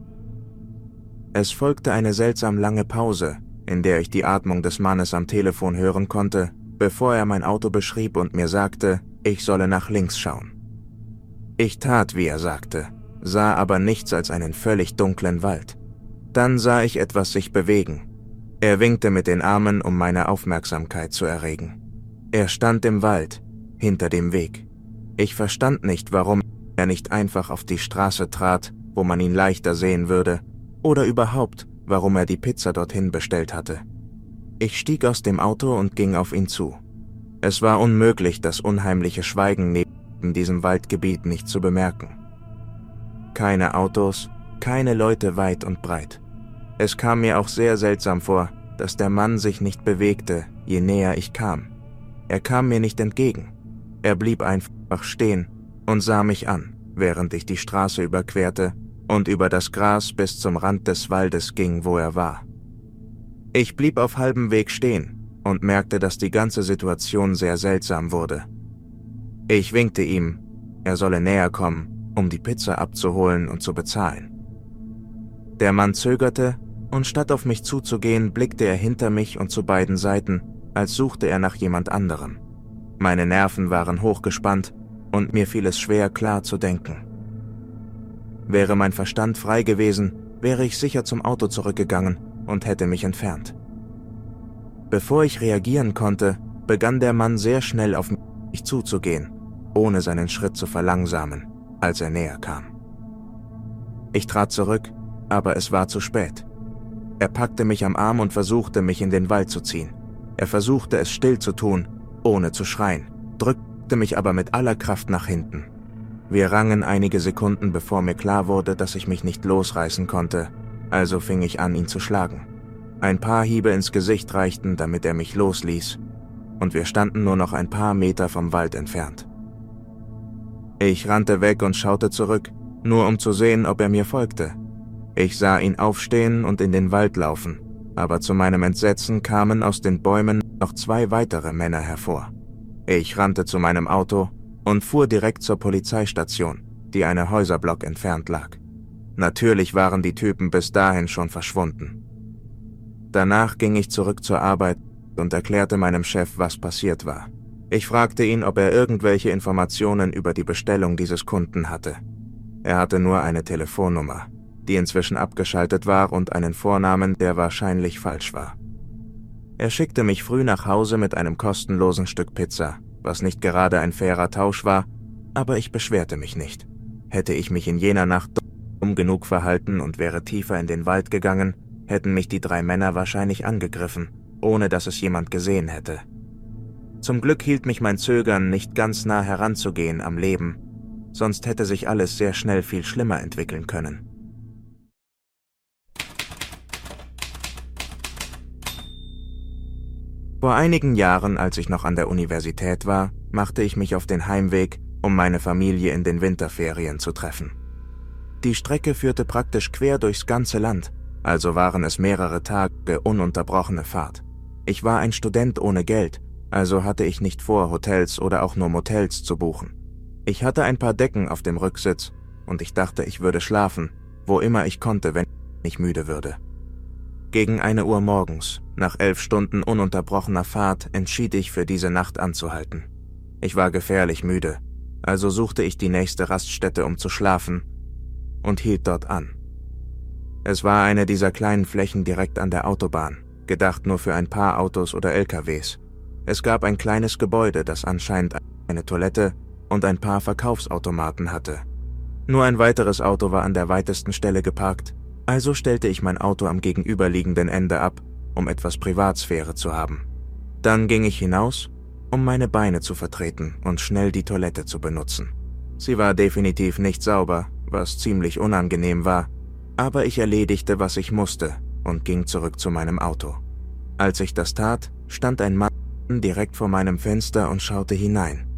Es folgte eine seltsam lange Pause, in der ich die Atmung des Mannes am Telefon hören konnte, bevor er mein Auto beschrieb und mir sagte, ich solle nach links schauen. Ich tat, wie er sagte, sah aber nichts als einen völlig dunklen Wald. Dann sah ich etwas sich bewegen. Er winkte mit den Armen, um meine Aufmerksamkeit zu erregen. Er stand im Wald, hinter dem Weg. Ich verstand nicht, warum er nicht einfach auf die Straße trat, wo man ihn leichter sehen würde, oder überhaupt, warum er die Pizza dorthin bestellt hatte. Ich stieg aus dem Auto und ging auf ihn zu. Es war unmöglich, das unheimliche Schweigen neben diesem Waldgebiet nicht zu bemerken. Keine Autos, keine Leute weit und breit. Es kam mir auch sehr seltsam vor, dass der Mann sich nicht bewegte, je näher ich kam. Er kam mir nicht entgegen. Er blieb einfach stehen und sah mich an, während ich die Straße überquerte und über das Gras bis zum Rand des Waldes ging, wo er war. Ich blieb auf halbem Weg stehen und merkte, dass die ganze Situation sehr seltsam wurde. Ich winkte ihm, er solle näher kommen, um die Pizza abzuholen und zu bezahlen. Der Mann zögerte und statt auf mich zuzugehen, blickte er hinter mich und zu beiden Seiten, als suchte er nach jemand anderem. Meine Nerven waren hochgespannt und mir fiel es schwer, klar zu denken. Wäre mein Verstand frei gewesen, wäre ich sicher zum Auto zurückgegangen und hätte mich entfernt. Bevor ich reagieren konnte, begann der Mann sehr schnell auf mich zuzugehen, ohne seinen Schritt zu verlangsamen, als er näher kam. Ich trat zurück, aber es war zu spät. Er packte mich am Arm und versuchte, mich in den Wald zu ziehen. Er versuchte, es still zu tun, ohne zu schreien, drückte mich aber mit aller Kraft nach hinten. Wir rangen einige Sekunden, bevor mir klar wurde, dass ich mich nicht losreißen konnte, also fing ich an, ihn zu schlagen. Ein paar Hiebe ins Gesicht reichten, damit er mich losließ, und wir standen nur noch ein paar Meter vom Wald entfernt. Ich rannte weg und schaute zurück, nur um zu sehen, ob er mir folgte. Ich sah ihn aufstehen und in den Wald laufen, aber zu meinem Entsetzen kamen aus den Bäumen noch zwei weitere Männer hervor. Ich rannte zu meinem Auto und fuhr direkt zur Polizeistation, die einen Häuserblock entfernt lag. Natürlich waren die Typen bis dahin schon verschwunden. Danach ging ich zurück zur Arbeit und erklärte meinem Chef, was passiert war. Ich fragte ihn, ob er irgendwelche Informationen über die Bestellung dieses Kunden hatte. Er hatte nur eine Telefonnummer, die inzwischen abgeschaltet war, und einen Vornamen, der wahrscheinlich falsch war. Er schickte mich früh nach Hause mit einem kostenlosen Stück Pizza, was nicht gerade ein fairer Tausch war, aber ich beschwerte mich nicht. Hätte ich mich in jener Nacht dumm genug verhalten und wäre tiefer in den Wald gegangen, hätten mich die drei Männer wahrscheinlich angegriffen, ohne dass es jemand gesehen hätte. Zum Glück hielt mich mein Zögern, nicht ganz nah heranzugehen, am Leben, sonst hätte sich alles sehr schnell viel schlimmer entwickeln können. Vor einigen Jahren, als ich noch an der Universität war, machte ich mich auf den Heimweg, um meine Familie in den Winterferien zu treffen. Die Strecke führte praktisch quer durchs ganze Land, also waren es mehrere Tage ununterbrochene Fahrt. Ich war ein Student ohne Geld, also hatte ich nicht vor, Hotels oder auch nur Motels zu buchen. Ich hatte ein paar Decken auf dem Rücksitz und ich dachte, ich würde schlafen, wo immer ich konnte, wenn ich müde würde. Gegen eine Uhr morgens, nach elf Stunden ununterbrochener Fahrt, entschied ich, für diese Nacht anzuhalten. Ich war gefährlich müde, also suchte ich die nächste Raststätte, um zu schlafen, und hielt dort an. Es war eine dieser kleinen Flächen direkt an der Autobahn, gedacht nur für ein paar Autos oder L K Ws. Es gab ein kleines Gebäude, das anscheinend eine Toilette und ein paar Verkaufsautomaten hatte. Nur ein weiteres Auto war an der weitesten Stelle geparkt, also stellte ich mein Auto am gegenüberliegenden Ende ab, um etwas Privatsphäre zu haben. Dann ging ich hinaus, um meine Beine zu vertreten und schnell die Toilette zu benutzen. Sie war definitiv nicht sauber, was ziemlich unangenehm war, aber ich erledigte, was ich musste, und ging zurück zu meinem Auto. Als ich das tat, stand ein Mann direkt vor meinem Fenster und schaute hinein.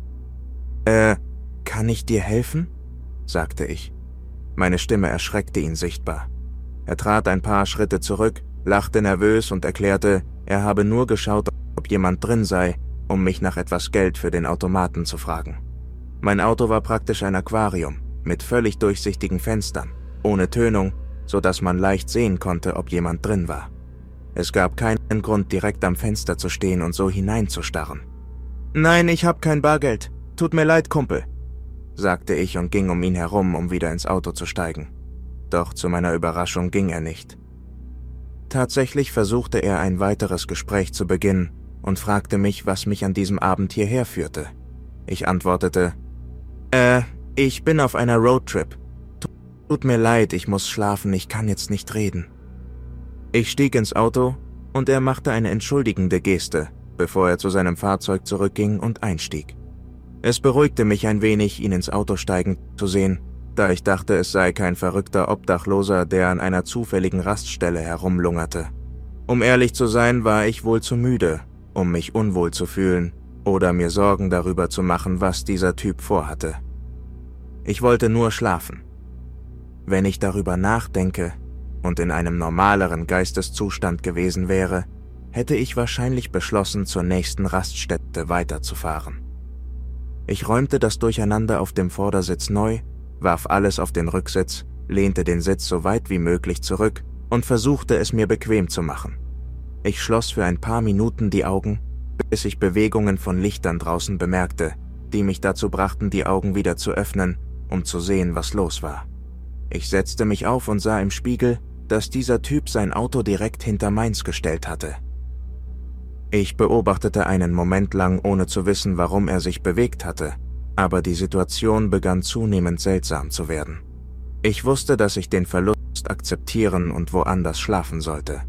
»Äh, kann ich dir helfen?« sagte ich. Meine Stimme erschreckte ihn sichtbar. Er trat ein paar Schritte zurück, lachte nervös und erklärte, er habe nur geschaut, ob jemand drin sei, um mich nach etwas Geld für den Automaten zu fragen. Mein Auto war praktisch ein Aquarium, mit völlig durchsichtigen Fenstern, ohne Tönung, so dass man leicht sehen konnte, ob jemand drin war. Es gab keinen Grund, direkt am Fenster zu stehen und so hineinzustarren. »Nein, ich hab kein Bargeld. Tut mir leid, Kumpel«, sagte ich und ging um ihn herum, um wieder ins Auto zu steigen. Doch zu meiner Überraschung ging er nicht. Tatsächlich versuchte er ein weiteres Gespräch zu beginnen und fragte mich, was mich an diesem Abend hierher führte. Ich antwortete, »Äh, ich bin auf einer Roadtrip. Tut mir leid, ich muss schlafen, ich kann jetzt nicht reden.« Ich stieg ins Auto und er machte eine entschuldigende Geste, bevor er zu seinem Fahrzeug zurückging und einstieg. Es beruhigte mich ein wenig, ihn ins Auto steigen zu sehen, da ich dachte, es sei kein verrückter Obdachloser, der an einer zufälligen Raststelle herumlungerte. Um ehrlich zu sein, war ich wohl zu müde, um mich unwohl zu fühlen oder mir Sorgen darüber zu machen, was dieser Typ vorhatte. Ich wollte nur schlafen. Wenn ich darüber nachdenke und in einem normaleren Geisteszustand gewesen wäre, hätte ich wahrscheinlich beschlossen, zur nächsten Raststätte weiterzufahren. Ich räumte das Durcheinander auf dem Vordersitz neu, warf alles auf den Rücksitz, lehnte den Sitz so weit wie möglich zurück und versuchte es mir bequem zu machen. Ich schloss für ein paar Minuten die Augen, bis ich Bewegungen von Lichtern draußen bemerkte, die mich dazu brachten, die Augen wieder zu öffnen, um zu sehen, was los war. Ich setzte mich auf und sah im Spiegel, dass dieser Typ sein Auto direkt hinter meins gestellt hatte. Ich beobachtete einen Moment lang, ohne zu wissen, warum er sich bewegt hatte, aber die Situation begann zunehmend seltsam zu werden. Ich wusste, dass ich den Verlust akzeptieren und woanders schlafen sollte.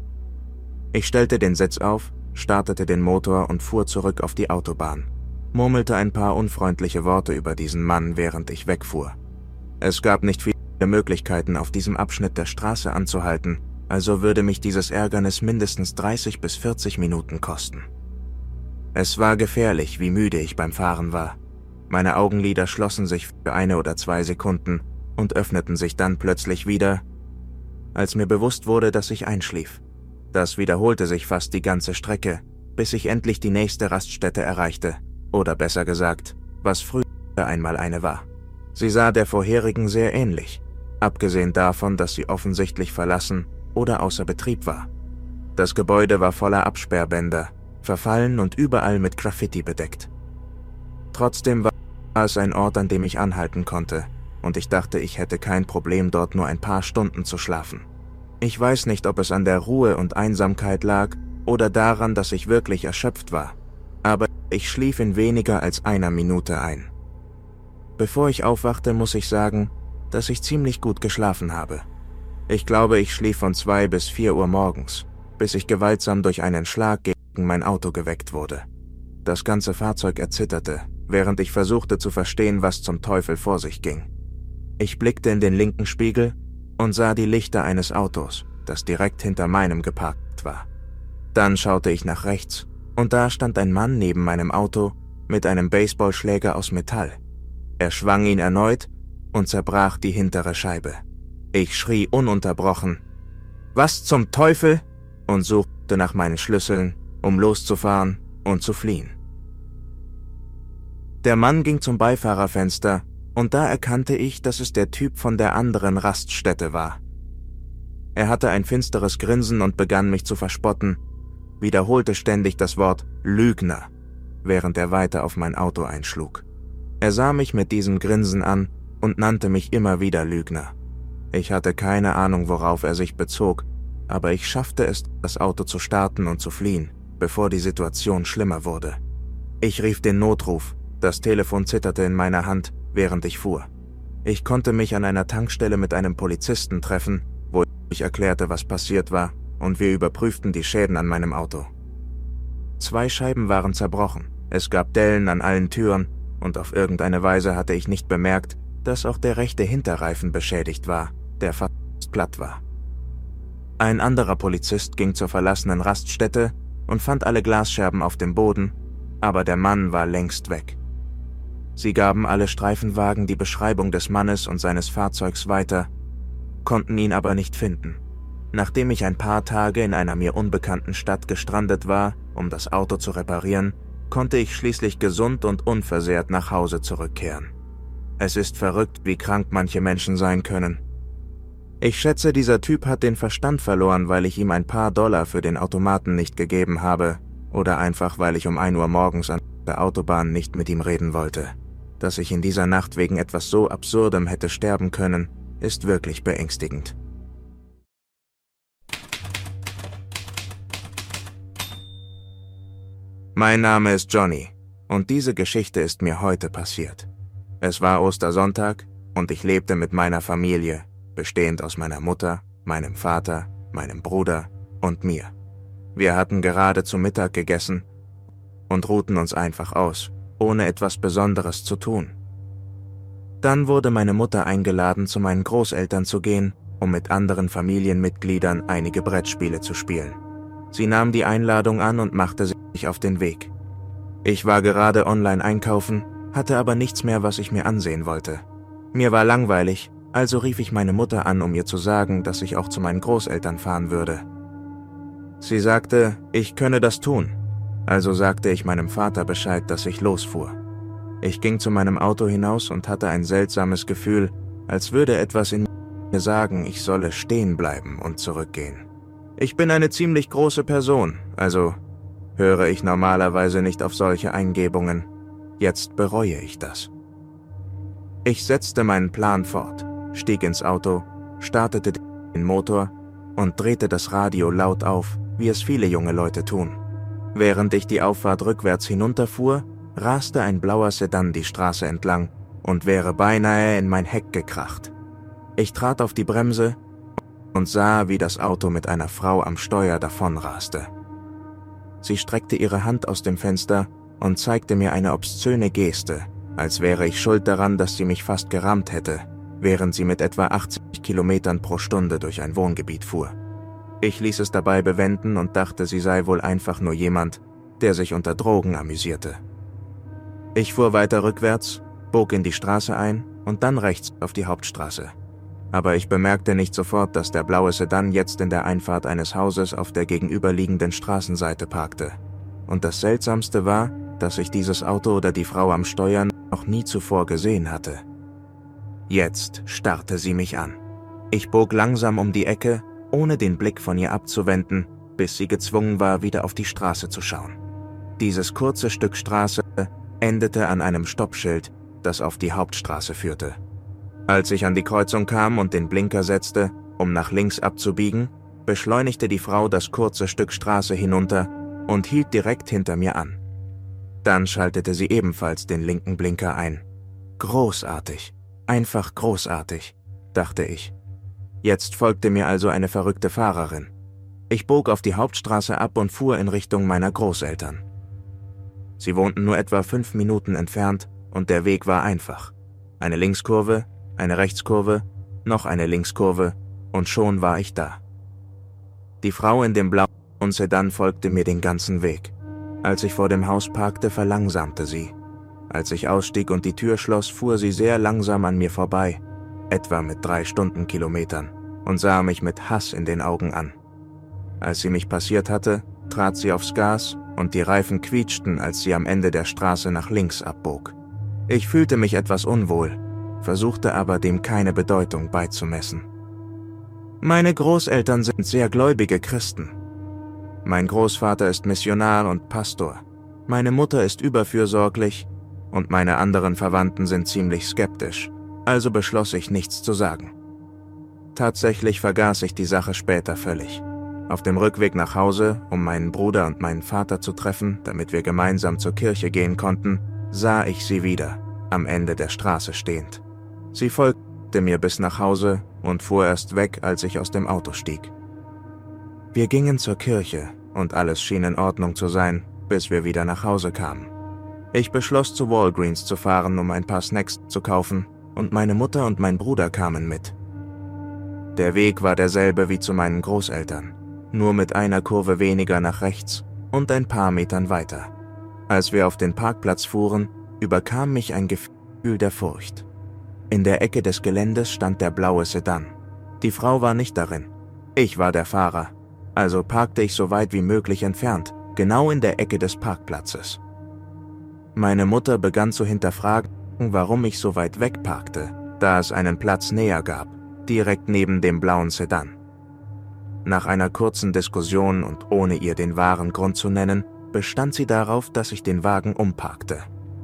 Ich stellte den Sitz auf, startete den Motor und fuhr zurück auf die Autobahn, murmelte ein paar unfreundliche Worte über diesen Mann, während ich wegfuhr. Es gab nicht viele Möglichkeiten, auf diesem Abschnitt der Straße anzuhalten, also würde mich dieses Ärgernis mindestens dreißig bis vierzig Minuten kosten. Es war gefährlich, wie müde ich beim Fahren war. Meine Augenlider schlossen sich für eine oder zwei Sekunden und öffneten sich dann plötzlich wieder, als mir bewusst wurde, dass ich einschlief. Das wiederholte sich fast die ganze Strecke, bis ich endlich die nächste Raststätte erreichte, oder besser gesagt, was früher einmal eine war. Sie sah der vorherigen sehr ähnlich, abgesehen davon, dass sie offensichtlich verlassen oder außer Betrieb war. Das Gebäude war voller Absperrbänder, verfallen und überall mit Graffiti bedeckt. Trotzdem war es ein Ort, an dem ich anhalten konnte, und ich dachte, ich hätte kein Problem, dort nur ein paar Stunden zu schlafen. Ich weiß nicht, ob es an der Ruhe und Einsamkeit lag oder daran, dass ich wirklich erschöpft war, aber ich schlief in weniger als einer Minute ein. Bevor ich aufwachte, muss ich sagen, dass ich ziemlich gut geschlafen habe. Ich glaube, ich schlief von zwei bis vier Uhr morgens, bis ich gewaltsam durch einen Schlag gegen mein Auto geweckt wurde. Das ganze Fahrzeug erzitterte, während ich versuchte zu verstehen, was zum Teufel vor sich ging. Ich blickte in den linken Spiegel und sah die Lichter eines Autos, das direkt hinter meinem geparkt war. Dann schaute ich nach rechts, und da stand ein Mann neben meinem Auto mit einem Baseballschläger aus Metall. Er schwang ihn erneut und zerbrach die hintere Scheibe. Ich schrie ununterbrochen: »Was zum Teufel?« und suchte nach meinen Schlüsseln, um loszufahren und zu fliehen. Der Mann ging zum Beifahrerfenster, und da erkannte ich, dass es der Typ von der anderen Raststätte war. Er hatte ein finsteres Grinsen und begann mich zu verspotten, wiederholte ständig das Wort »Lügner«, während er weiter auf mein Auto einschlug. Er sah mich mit diesem Grinsen an und nannte mich immer wieder Lügner. Ich hatte keine Ahnung, worauf er sich bezog, aber ich schaffte es, das Auto zu starten und zu fliehen, bevor die Situation schlimmer wurde. Ich rief den Notruf, das Telefon zitterte in meiner Hand, während ich fuhr. Ich konnte mich an einer Tankstelle mit einem Polizisten treffen, wo ich erklärte, was passiert war, und wir überprüften die Schäden an meinem Auto. Zwei Scheiben waren zerbrochen, es gab Dellen an allen Türen, und auf irgendeine Weise hatte ich nicht bemerkt, dass auch der rechte Hinterreifen beschädigt war, der fast platt war. Ein anderer Polizist ging zur verlassenen Raststätte und fand alle Glasscherben auf dem Boden, aber der Mann war längst weg. Sie gaben alle Streifenwagen die Beschreibung des Mannes und seines Fahrzeugs weiter, konnten ihn aber nicht finden. Nachdem ich ein paar Tage in einer mir unbekannten Stadt gestrandet war, um das Auto zu reparieren, konnte ich schließlich gesund und unversehrt nach Hause zurückkehren. Es ist verrückt, wie krank manche Menschen sein können. Ich schätze, dieser Typ hat den Verstand verloren, weil ich ihm ein paar Dollar für den Automaten nicht gegeben habe, oder einfach, weil ich um ein Uhr morgens an der Autobahn nicht mit ihm reden wollte. Dass ich in dieser Nacht wegen etwas so Absurdem hätte sterben können, ist wirklich beängstigend. Mein Name ist Johnny, und diese Geschichte ist mir heute passiert. Es war Ostersonntag, und ich lebte mit meiner Familie, bestehend aus meiner Mutter, meinem Vater, meinem Bruder und mir. Wir hatten gerade zu Mittag gegessen und ruhten uns einfach aus, ohne etwas Besonderes zu tun. Dann wurde meine Mutter eingeladen, zu meinen Großeltern zu gehen, um mit anderen Familienmitgliedern einige Brettspiele zu spielen. Sie nahm die Einladung an und machte sich auf den Weg. Ich war gerade online einkaufen, hatte aber nichts mehr, was ich mir ansehen wollte. Mir war langweilig, also rief ich meine Mutter an, um ihr zu sagen, dass ich auch zu meinen Großeltern fahren würde. Sie sagte, ich könne das tun, also sagte ich meinem Vater Bescheid, dass ich losfuhr. Ich ging zu meinem Auto hinaus und hatte ein seltsames Gefühl, als würde etwas in mir sagen, ich solle stehen bleiben und zurückgehen. Ich bin eine ziemlich große Person, also höre ich normalerweise nicht auf solche Eingebungen. Jetzt bereue ich das. Ich setzte meinen Plan fort, stieg ins Auto, startete den Motor und drehte das Radio laut auf, wie es viele junge Leute tun. Während ich die Auffahrt rückwärts hinunterfuhr, raste ein blauer Sedan die Straße entlang und wäre beinahe in mein Heck gekracht. Ich trat auf die Bremse und sah, wie das Auto mit einer Frau am Steuer davonraste. Sie streckte ihre Hand aus dem Fenster und zeigte mir eine obszöne Geste, als wäre ich schuld daran, dass sie mich fast gerammt hätte, während sie mit etwa achtzig Kilometern pro Stunde durch ein Wohngebiet fuhr. Ich ließ es dabei bewenden und dachte, sie sei wohl einfach nur jemand, der sich unter Drogen amüsierte. Ich fuhr weiter rückwärts, bog in die Straße ein und dann rechts auf die Hauptstraße. Aber ich bemerkte nicht sofort, dass der blaue Sedan jetzt in der Einfahrt eines Hauses auf der gegenüberliegenden Straßenseite parkte. Und das Seltsamste war, dass ich dieses Auto oder die Frau am Steuer noch nie zuvor gesehen hatte. Jetzt starrte sie mich an. Ich bog langsam um die Ecke, ohne den Blick von ihr abzuwenden, bis sie gezwungen war, wieder auf die Straße zu schauen. Dieses kurze Stück Straße endete an einem Stoppschild, das auf die Hauptstraße führte. Als ich an die Kreuzung kam und den Blinker setzte, um nach links abzubiegen, beschleunigte die Frau das kurze Stück Straße hinunter und hielt direkt hinter mir an. Dann schaltete sie ebenfalls den linken Blinker ein. Großartig, einfach großartig, dachte ich. Jetzt folgte mir also eine verrückte Fahrerin. Ich bog auf die Hauptstraße ab und fuhr in Richtung meiner Großeltern. Sie wohnten nur etwa fünf Minuten entfernt und der Weg war einfach. Eine Linkskurve, eine Rechtskurve, noch eine Linkskurve und schon war ich da. Die Frau in dem blauen Sedan folgte mir den ganzen Weg. Als ich vor dem Haus parkte, verlangsamte sie. Als ich ausstieg und die Tür schloss, fuhr sie sehr langsam an mir vorbei, etwa mit drei Stundenkilometern, und sah mich mit Hass in den Augen an. Als sie mich passiert hatte, trat sie aufs Gas und die Reifen quietschten, als sie am Ende der Straße nach links abbog. Ich fühlte mich etwas unwohl, versuchte aber dem keine Bedeutung beizumessen. Meine Großeltern sind sehr gläubige Christen. Mein Großvater ist Missionar und Pastor, meine Mutter ist überfürsorglich und meine anderen Verwandten sind ziemlich skeptisch, also beschloss ich, nichts zu sagen. Tatsächlich vergaß ich die Sache später völlig. Auf dem Rückweg nach Hause, um meinen Bruder und meinen Vater zu treffen, damit wir gemeinsam zur Kirche gehen konnten, sah ich sie wieder, am Ende der Straße stehend. Sie folgte mir bis nach Hause und fuhr erst weg, als ich aus dem Auto stieg. Wir gingen zur Kirche und alles schien in Ordnung zu sein, bis wir wieder nach Hause kamen. Ich beschloss, zu Walgreens zu fahren, um ein paar Snacks zu kaufen, und meine Mutter und mein Bruder kamen mit. Der Weg war derselbe wie zu meinen Großeltern, nur mit einer Kurve weniger nach rechts und ein paar Metern weiter. Als wir auf den Parkplatz fuhren, überkam mich ein Gefühl der Furcht. In der Ecke des Geländes stand der blaue Sedan. Die Frau war nicht darin. Ich war der Fahrer, also parkte ich so weit wie möglich entfernt, genau in der Ecke des Parkplatzes. Meine Mutter begann zu hinterfragen, warum ich so weit weg parkte, da es einen Platz näher gab, direkt neben dem blauen Sedan. Nach einer kurzen Diskussion und ohne ihr den wahren Grund zu nennen, bestand sie darauf, dass ich den Wagen umparkte.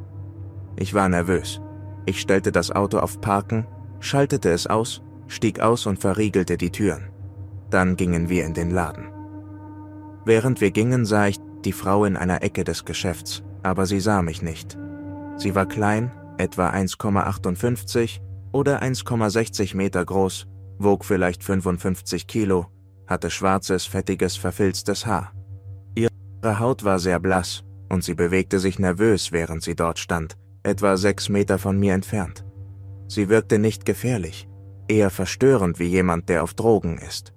Ich war nervös. Ich stellte das Auto auf Parken, schaltete es aus, stieg aus und verriegelte die Türen. Dann gingen wir in den Laden. Während wir gingen, sah ich die Frau in einer Ecke des Geschäfts, aber sie sah mich nicht. Sie war klein, etwa eins Komma achtundfünfzig oder eins Komma sechzig Meter groß, wog vielleicht fünfundfünfzig Kilo, hatte schwarzes, fettiges, verfilztes Haar. Ihre Haut war sehr blass und sie bewegte sich nervös, während sie dort stand, etwa sechs Meter von mir entfernt. Sie wirkte nicht gefährlich, eher verstörend wie jemand, der auf Drogen ist.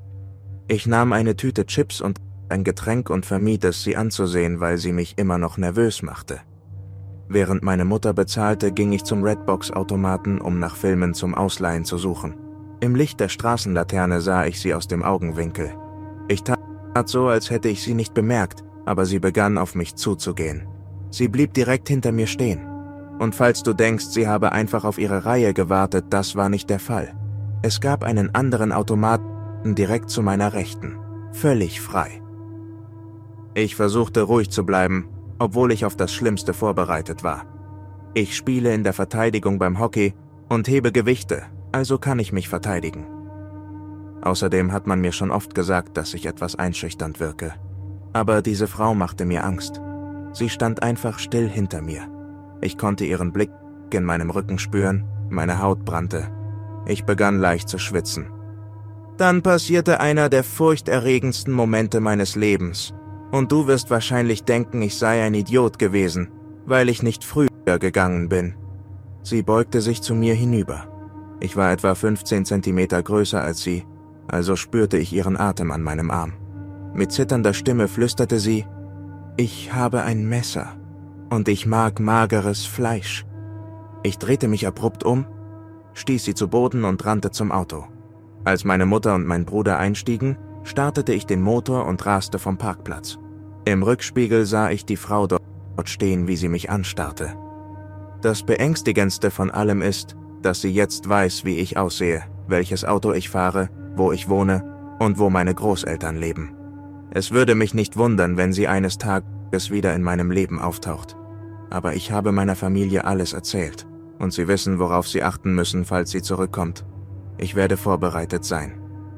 Ich nahm eine Tüte Chips und ein Getränk und vermied es, sie anzusehen, weil sie mich immer noch nervös machte. Während meine Mutter bezahlte, ging ich zum Redbox-Automaten, um nach Filmen zum Ausleihen zu suchen. Im Licht der Straßenlaterne sah ich sie aus dem Augenwinkel. Ich tat so, als hätte ich sie nicht bemerkt, aber sie begann auf mich zuzugehen. Sie blieb direkt hinter mir stehen. Und falls du denkst, sie habe einfach auf ihre Reihe gewartet, das war nicht der Fall. Es gab einen anderen Automaten direkt zu meiner Rechten, völlig frei. Ich versuchte ruhig zu bleiben, obwohl ich auf das Schlimmste vorbereitet war. Ich spiele in der Verteidigung beim Hockey und hebe Gewichte, also kann ich mich verteidigen. Außerdem hat man mir schon oft gesagt, dass ich etwas einschüchternd wirke. Aber diese Frau machte mir Angst. Sie stand einfach still hinter mir. Ich konnte ihren Blick in meinem Rücken spüren, meine Haut brannte. Ich begann leicht zu schwitzen. Dann passierte einer der furchterregendsten Momente meines Lebens. Und du wirst wahrscheinlich denken, ich sei ein Idiot gewesen, weil ich nicht früher gegangen bin. Sie beugte sich zu mir hinüber. Ich war etwa fünfzehn Zentimeter größer als sie, also spürte ich ihren Atem an meinem Arm. Mit zitternder Stimme flüsterte sie, »Ich habe ein Messer und ich mag mageres Fleisch.« Ich drehte mich abrupt um, stieß sie zu Boden und rannte zum Auto. Als meine Mutter und mein Bruder einstiegen, startete ich den Motor und raste vom Parkplatz. Im Rückspiegel sah ich die Frau dort stehen, wie sie mich anstarrte. Das Beängstigendste von allem ist, dass sie jetzt weiß, wie ich aussehe, welches Auto ich fahre, wo ich wohne und wo meine Großeltern leben. Es würde mich nicht wundern, wenn sie eines Tages wieder in meinem Leben auftaucht. Aber ich habe meiner Familie alles erzählt und sie wissen, worauf sie achten müssen, falls sie zurückkommt. Ich werde vorbereitet sein.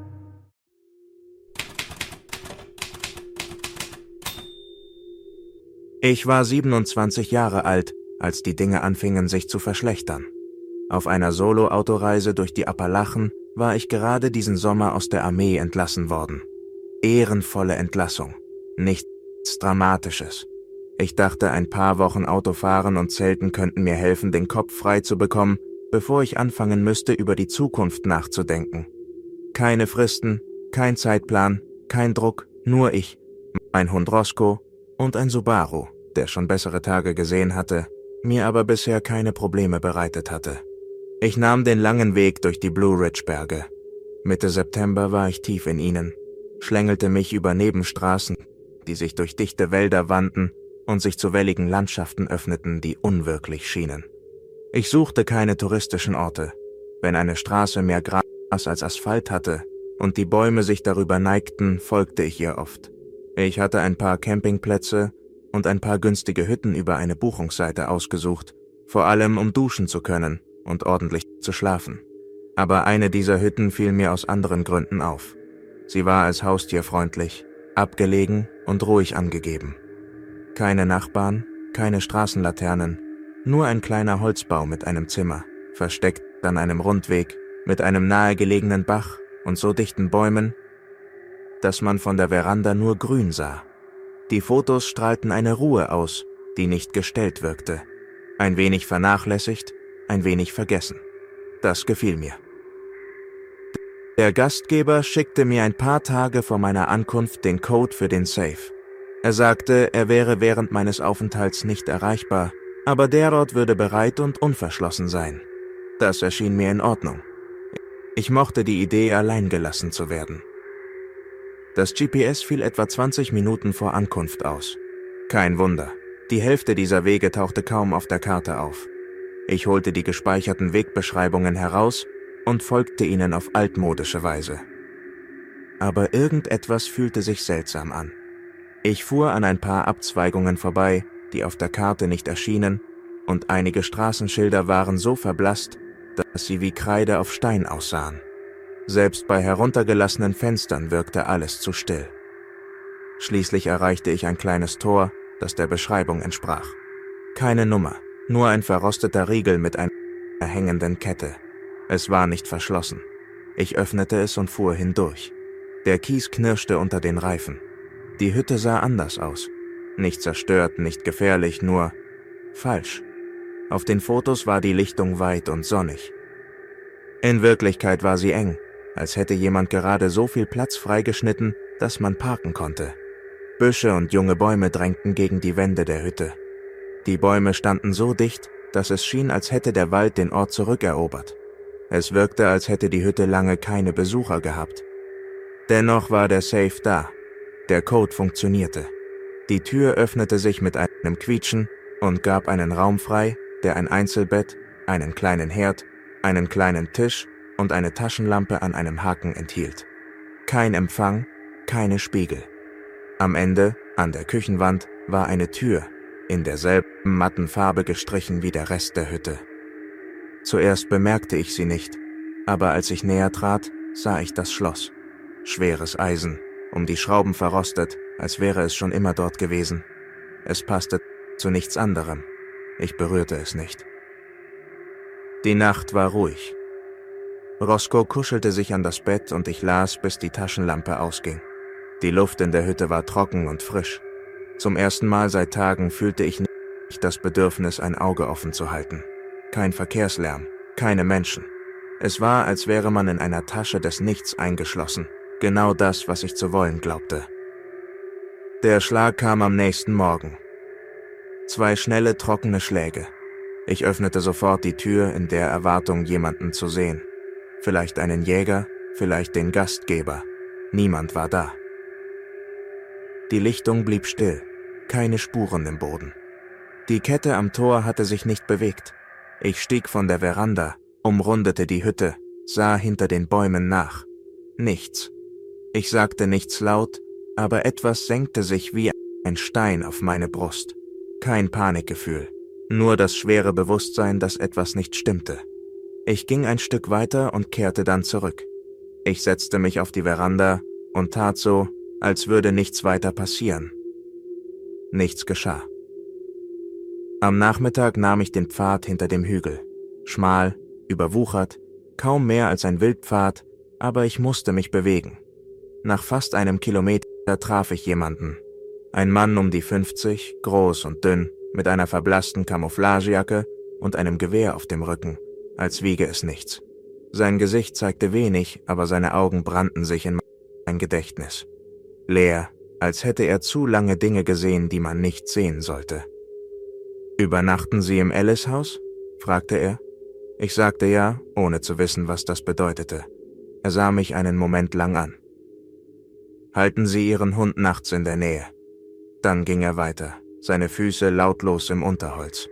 Ich war siebenundzwanzig Jahre alt, als die Dinge anfingen, sich zu verschlechtern. Auf einer Solo-Autoreise durch die Appalachen war ich gerade diesen Sommer aus der Armee entlassen worden. Ehrenvolle Entlassung. Nichts Dramatisches. Ich dachte, ein paar Wochen Autofahren und Zelten könnten mir helfen, den Kopf frei zu bekommen, bevor ich anfangen müsste, über die Zukunft nachzudenken. Keine Fristen, kein Zeitplan, kein Druck, nur ich, mein Hund Roscoe und ein Subaru, der schon bessere Tage gesehen hatte, mir aber bisher keine Probleme bereitet hatte. Ich nahm den langen Weg durch die Blue Ridge Berge. Mitte September war ich tief in ihnen, schlängelte mich über Nebenstraßen, die sich durch dichte Wälder wanden und sich zu welligen Landschaften öffneten, die unwirklich schienen. Ich suchte keine touristischen Orte. Wenn eine Straße mehr Gras als Asphalt hatte und die Bäume sich darüber neigten, folgte ich ihr oft. Ich hatte ein paar Campingplätze und ein paar günstige Hütten über eine Buchungsseite ausgesucht, vor allem um duschen zu können und ordentlich zu schlafen. Aber eine dieser Hütten fiel mir aus anderen Gründen auf. Sie war als Haustier freundlich, abgelegen und ruhig angegeben. Keine Nachbarn, keine Straßenlaternen, nur ein kleiner Holzbau mit einem Zimmer, versteckt an einem Rundweg, mit einem nahegelegenen Bach und so dichten Bäumen, dass man von der Veranda nur Grün sah. Die Fotos strahlten eine Ruhe aus, die nicht gestellt wirkte. Ein wenig vernachlässigt, ein wenig vergessen. Das gefiel mir. Der Gastgeber schickte mir ein paar Tage vor meiner Ankunft den Code für den Safe. Er sagte, er wäre während meines Aufenthalts nicht erreichbar, aber der Ort würde bereit und unverschlossen sein. Das erschien mir in Ordnung. Ich mochte die Idee, allein gelassen zu werden. Das G P S fiel etwa zwanzig Minuten vor Ankunft aus. Kein Wunder, die Hälfte dieser Wege tauchte kaum auf der Karte auf. Ich holte die gespeicherten Wegbeschreibungen heraus und folgte ihnen auf altmodische Weise. Aber irgendetwas fühlte sich seltsam an. Ich fuhr an ein paar Abzweigungen vorbei, die auf der Karte nicht erschienen, und einige Straßenschilder waren so verblasst, dass sie wie Kreide auf Stein aussahen. Selbst bei heruntergelassenen Fenstern wirkte alles zu still. Schließlich erreichte ich ein kleines Tor, das der Beschreibung entsprach. Keine Nummer, nur ein verrosteter Riegel mit einer hängenden Kette. Es war nicht verschlossen. Ich öffnete es und fuhr hindurch. Der Kies knirschte unter den Reifen. Die Hütte sah anders aus. Nicht zerstört, nicht gefährlich, nur falsch. Auf den Fotos war die Lichtung weit und sonnig. In Wirklichkeit war sie eng, als hätte jemand gerade so viel Platz freigeschnitten, dass man parken konnte. Büsche und junge Bäume drängten gegen die Wände der Hütte. Die Bäume standen so dicht, dass es schien, als hätte der Wald den Ort zurückerobert. Es wirkte, als hätte die Hütte lange keine Besucher gehabt. Dennoch war der Safe da. Der Code funktionierte. Die Tür öffnete sich mit einem Quietschen und gab einen Raum frei, der ein Einzelbett, einen kleinen Herd, einen kleinen Tisch und eine Taschenlampe an einem Haken enthielt. Kein Empfang, keine Spiegel. Am Ende, an der Küchenwand, war eine Tür, in derselben matten Farbe gestrichen wie der Rest der Hütte. Zuerst bemerkte ich sie nicht, aber als ich näher trat, sah ich das Schloss. Schweres Eisen, um die Schrauben verrostet, als wäre es schon immer dort gewesen. Es passte zu nichts anderem. Ich berührte es nicht. Die Nacht war ruhig. Roscoe kuschelte sich an das Bett und ich las, bis die Taschenlampe ausging. Die Luft in der Hütte war trocken und frisch. Zum ersten Mal seit Tagen fühlte ich nicht das Bedürfnis, ein Auge offen zu halten. Kein Verkehrslärm, keine Menschen. Es war, als wäre man in einer Tasche des Nichts eingeschlossen. Genau das, was ich zu wollen glaubte. Der Schlag kam am nächsten Morgen. Zwei schnelle, trockene Schläge. Ich öffnete sofort die Tür in der Erwartung, jemanden zu sehen. Vielleicht einen Jäger, vielleicht den Gastgeber. Niemand war da. Die Lichtung blieb still, keine Spuren im Boden. Die Kette am Tor hatte sich nicht bewegt. Ich stieg von der Veranda, umrundete die Hütte, sah hinter den Bäumen nach. Nichts. Ich sagte nichts laut, aber etwas senkte sich wie ein Stein auf meine Brust. Kein Panikgefühl, nur das schwere Bewusstsein, dass etwas nicht stimmte. Ich ging ein Stück weiter und kehrte dann zurück. Ich setzte mich auf die Veranda und tat so, als würde nichts weiter passieren. Nichts geschah. Am Nachmittag nahm ich den Pfad hinter dem Hügel. Schmal, überwuchert, kaum mehr als ein Wildpfad, aber ich musste mich bewegen. Nach fast einem Kilometer traf ich jemanden. Ein Mann um die fünfzig, groß und dünn, mit einer verblassten Camouflagejacke und einem Gewehr auf dem Rücken, als wiege es nichts. Sein Gesicht zeigte wenig, aber seine Augen brannten sich in mein Gedächtnis. Leer, als hätte er zu lange Dinge gesehen, die man nicht sehen sollte. »Übernachten Sie im Ellis-Haus?« fragte er. Ich sagte ja, ohne zu wissen, was das bedeutete. Er sah mich einen Moment lang an. »Halten Sie Ihren Hund nachts in der Nähe.« Dann ging er weiter, seine Füße lautlos im Unterholz.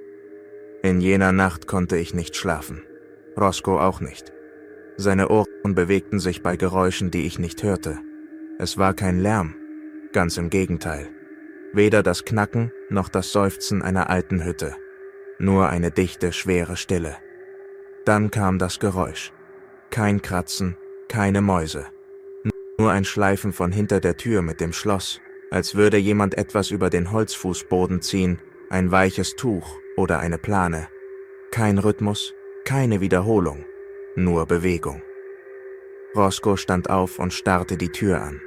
In jener Nacht konnte ich nicht schlafen. Roscoe auch nicht. Seine Ohren bewegten sich bei Geräuschen, die ich nicht hörte. Es war kein Lärm, ganz im Gegenteil. Weder das Knacken noch das Seufzen einer alten Hütte. Nur eine dichte, schwere Stille. Dann kam das Geräusch. Kein Kratzen, keine Mäuse. Nur ein Schleifen von hinter der Tür mit dem Schloss, als würde jemand etwas über den Holzfußboden ziehen, ein weiches Tuch oder eine Plane. Kein Rhythmus, keine Wiederholung, nur Bewegung. Roscoe stand auf und starrte die Tür an.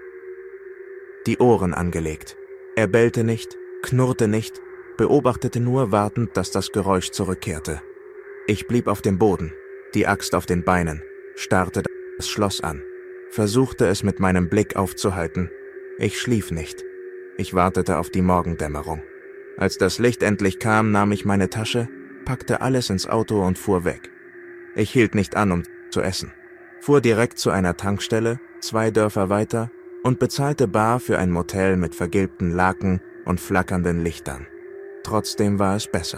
Die Ohren angelegt. Er bellte nicht, knurrte nicht, beobachtete nur wartend, dass das Geräusch zurückkehrte. Ich blieb auf dem Boden, die Axt auf den Beinen, starrte das Schloss an, versuchte es mit meinem Blick aufzuhalten. Ich schlief nicht. Ich wartete auf die Morgendämmerung. Als das Licht endlich kam, nahm ich meine Tasche, packte alles ins Auto und fuhr weg. Ich hielt nicht an, um zu essen. Fuhr direkt zu einer Tankstelle, zwei Dörfer weiter, und bezahlte bar für ein Motel mit vergilbten Laken und flackernden Lichtern. Trotzdem war es besser.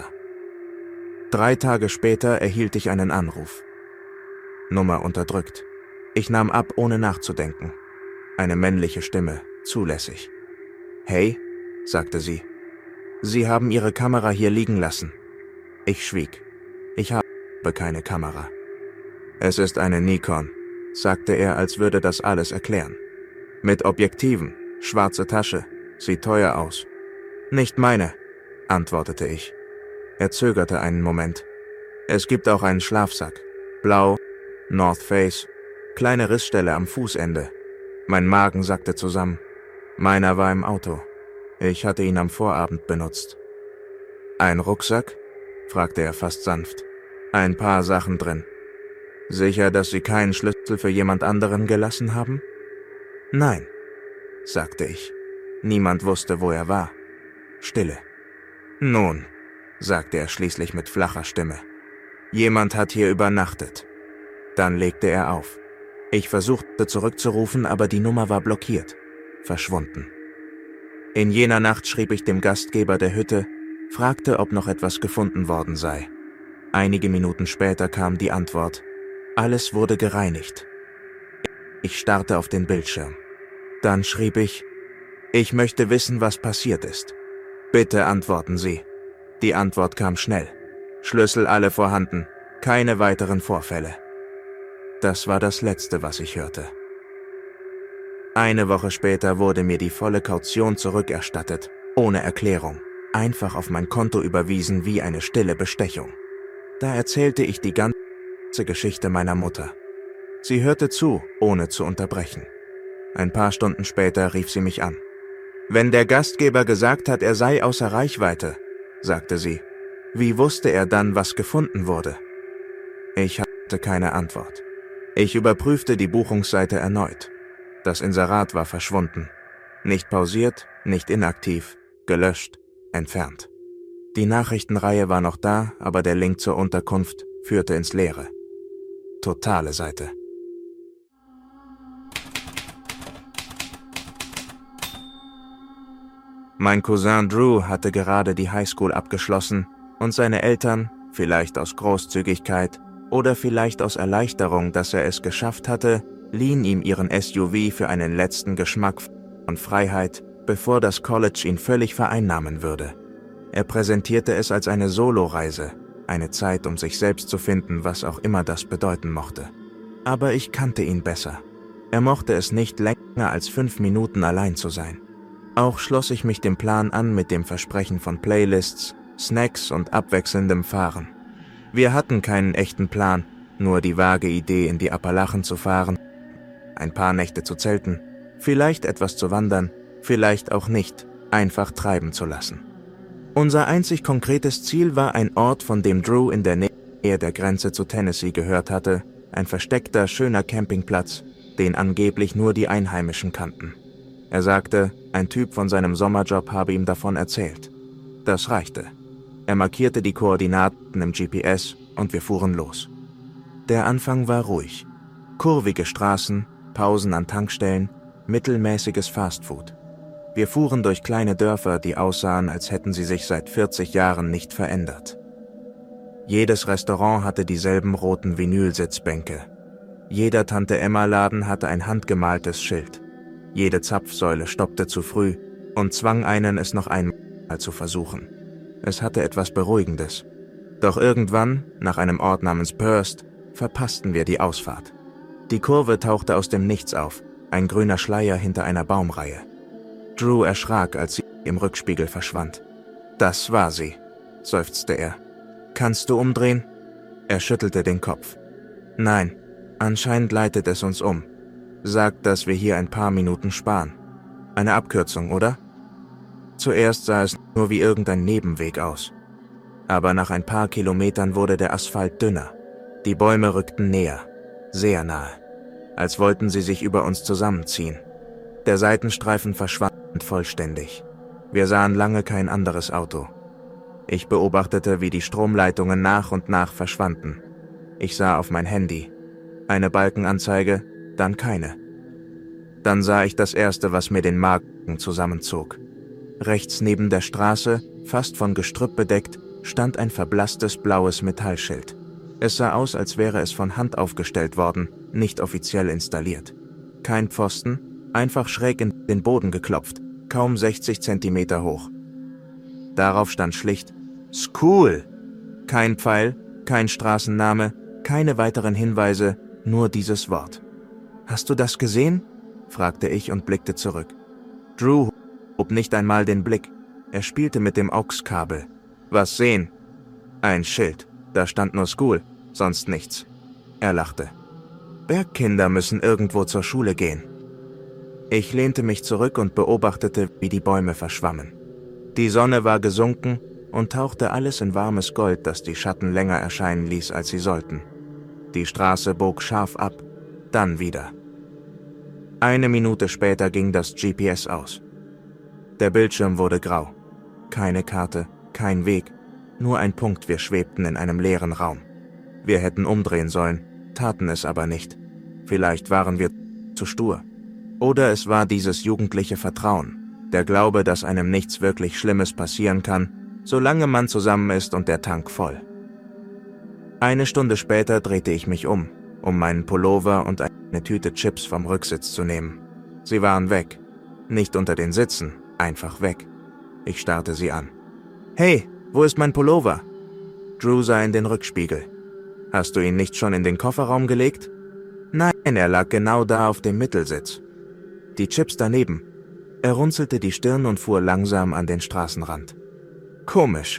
Drei Tage später erhielt ich einen Anruf. Nummer unterdrückt. Ich nahm ab, ohne nachzudenken. Eine männliche Stimme, zulässig. »Hey«, sagte sie. »Sie haben Ihre Kamera hier liegen lassen.« Ich schwieg. Ich habe keine Kamera. »Es ist eine Nikon«, sagte er, als würde das alles erklären. »Mit Objektiven, schwarze Tasche, sieht teuer aus.« »Nicht meine«, antwortete ich. Er zögerte einen Moment. »Es gibt auch einen Schlafsack. Blau, North Face, kleine Rissstelle am Fußende.« Mein Magen sackte zusammen. Meiner war im Auto. Ich hatte ihn am Vorabend benutzt. »Ein Rucksack?« fragte er fast sanft. »Ein paar Sachen drin. Sicher, dass Sie keinen Schlüssel für jemand anderen gelassen haben?« »Nein«, sagte ich. Niemand wusste, wo er war. Stille. »Nun«, sagte er schließlich mit flacher Stimme. »Jemand hat hier übernachtet.« Dann legte er auf. Ich versuchte zurückzurufen, aber die Nummer war blockiert. Verschwunden. In jener Nacht schrieb ich dem Gastgeber der Hütte, fragte, ob noch etwas gefunden worden sei. Einige Minuten später kam die Antwort: Alles wurde gereinigt. Ich starrte auf den Bildschirm. Dann schrieb ich: Ich möchte wissen, was passiert ist. Bitte antworten Sie. Die Antwort kam schnell. Schlüssel alle vorhanden, keine weiteren Vorfälle. Das war das Letzte, was ich hörte. Eine Woche später wurde mir die volle Kaution zurückerstattet, ohne Erklärung, einfach auf mein Konto überwiesen wie eine stille Bestechung. Da erzählte ich die ganze Geschichte meiner Mutter. Sie hörte zu, ohne zu unterbrechen. Ein paar Stunden später rief sie mich an. Wenn der Gastgeber gesagt hat, er sei außer Reichweite, sagte sie, wie wusste er dann, was gefunden wurde? Ich hatte keine Antwort. Ich überprüfte die Buchungsseite erneut. Das Inserat war verschwunden. Nicht pausiert, nicht inaktiv, gelöscht, entfernt. Die Nachrichtenreihe war noch da, aber der Link zur Unterkunft führte ins Leere. Totale Seite. Mein Cousin Drew hatte gerade die Highschool abgeschlossen und seine Eltern, vielleicht aus Großzügigkeit oder vielleicht aus Erleichterung, dass er es geschafft hatte, liehen ihm ihren S U V für einen letzten Geschmack von Freiheit, bevor das College ihn völlig vereinnahmen würde. Er präsentierte es als eine Soloreise, eine Zeit, um sich selbst zu finden, was auch immer das bedeuten mochte. Aber ich kannte ihn besser. Er mochte es nicht länger als fünf Minuten allein zu sein. Auch schloss ich mich dem Plan an mit dem Versprechen von Playlists, Snacks und abwechselndem Fahren. Wir hatten keinen echten Plan, nur die vage Idee, in die Appalachen zu fahren, ein paar Nächte zu zelten, vielleicht etwas zu wandern, vielleicht auch nicht, einfach treiben zu lassen. Unser einzig konkretes Ziel war ein Ort, von dem Drew in der Nähe der Grenze zu Tennessee gehört hatte, ein versteckter, schöner Campingplatz, den angeblich nur die Einheimischen kannten. Er sagte, ein Typ von seinem Sommerjob habe ihm davon erzählt. Das reichte. Er markierte die Koordinaten im G P S und wir fuhren los. Der Anfang war ruhig. Kurvige Straßen, Pausen an Tankstellen, mittelmäßiges Fastfood. Wir fuhren durch kleine Dörfer, die aussahen, als hätten sie sich seit vierzig Jahren nicht verändert. Jedes Restaurant hatte dieselben roten Vinylsitzbänke. Jeder Tante-Emma-Laden hatte ein handgemaltes Schild. Jede Zapfsäule stoppte zu früh und zwang einen, es noch einmal zu versuchen. Es hatte etwas Beruhigendes. Doch irgendwann, nach einem Ort namens Purst, verpassten wir die Ausfahrt. Die Kurve tauchte aus dem Nichts auf, ein grüner Schleier hinter einer Baumreihe. Drew erschrak, als sie im Rückspiegel verschwand. »Das war sie«, seufzte er. »Kannst du umdrehen?« Er schüttelte den Kopf. »Nein, anscheinend leitet es uns um. Sagt, dass wir hier ein paar Minuten sparen. Eine Abkürzung, oder?« Zuerst sah es nur wie irgendein Nebenweg aus. Aber nach ein paar Kilometern wurde der Asphalt dünner. Die Bäume rückten näher, sehr nahe, als wollten sie sich über uns zusammenziehen. Der Seitenstreifen verschwand vollständig. Wir sahen lange kein anderes Auto. Ich beobachtete, wie die Stromleitungen nach und nach verschwanden. Ich sah auf mein Handy. Eine Balkenanzeige, dann keine. Dann sah ich das Erste, was mir den Magen zusammenzog. Rechts neben der Straße, fast von Gestrüpp bedeckt, stand ein verblasstes blaues Metallschild. Es sah aus, als wäre es von Hand aufgestellt worden, nicht offiziell installiert. Kein Pfosten, einfach schräg in den Boden geklopft, kaum sechzig Zentimeter hoch. Darauf stand schlicht »School«. Kein Pfeil, kein Straßenname, keine weiteren Hinweise, nur dieses Wort. »Hast du das gesehen?« fragte ich und blickte zurück. Drew hob nicht einmal den Blick. Er spielte mit dem A U X-Kabel. »Was sehen?« »Ein Schild. Da stand nur School, sonst nichts.« Er lachte. »Bergkinder müssen irgendwo zur Schule gehen.« Ich lehnte mich zurück und beobachtete, wie die Bäume verschwammen. Die Sonne war gesunken und tauchte alles in warmes Gold, das die Schatten länger erscheinen ließ, als sie sollten. Die Straße bog scharf ab, dann wieder. Eine Minute später ging das G P S aus. Der Bildschirm wurde grau. Keine Karte, kein Weg, nur ein Punkt, wir schwebten in einem leeren Raum. Wir hätten umdrehen sollen, taten es aber nicht. Vielleicht waren wir zu stur. Oder es war dieses jugendliche Vertrauen, der Glaube, dass einem nichts wirklich Schlimmes passieren kann, solange man zusammen ist und der Tank voll. Eine Stunde später drehte ich mich um, um meinen Pullover und eine Tüte Chips vom Rücksitz zu nehmen. Sie waren weg. Nicht unter den Sitzen, einfach weg. Ich starrte sie an. »Hey, wo ist mein Pullover?« Drew sah in den Rückspiegel. »Hast du ihn nicht schon in den Kofferraum gelegt?« »Nein, er lag genau da auf dem Mittelsitz.« »Die Chips daneben.« Er runzelte die Stirn und fuhr langsam an den Straßenrand. »Komisch.«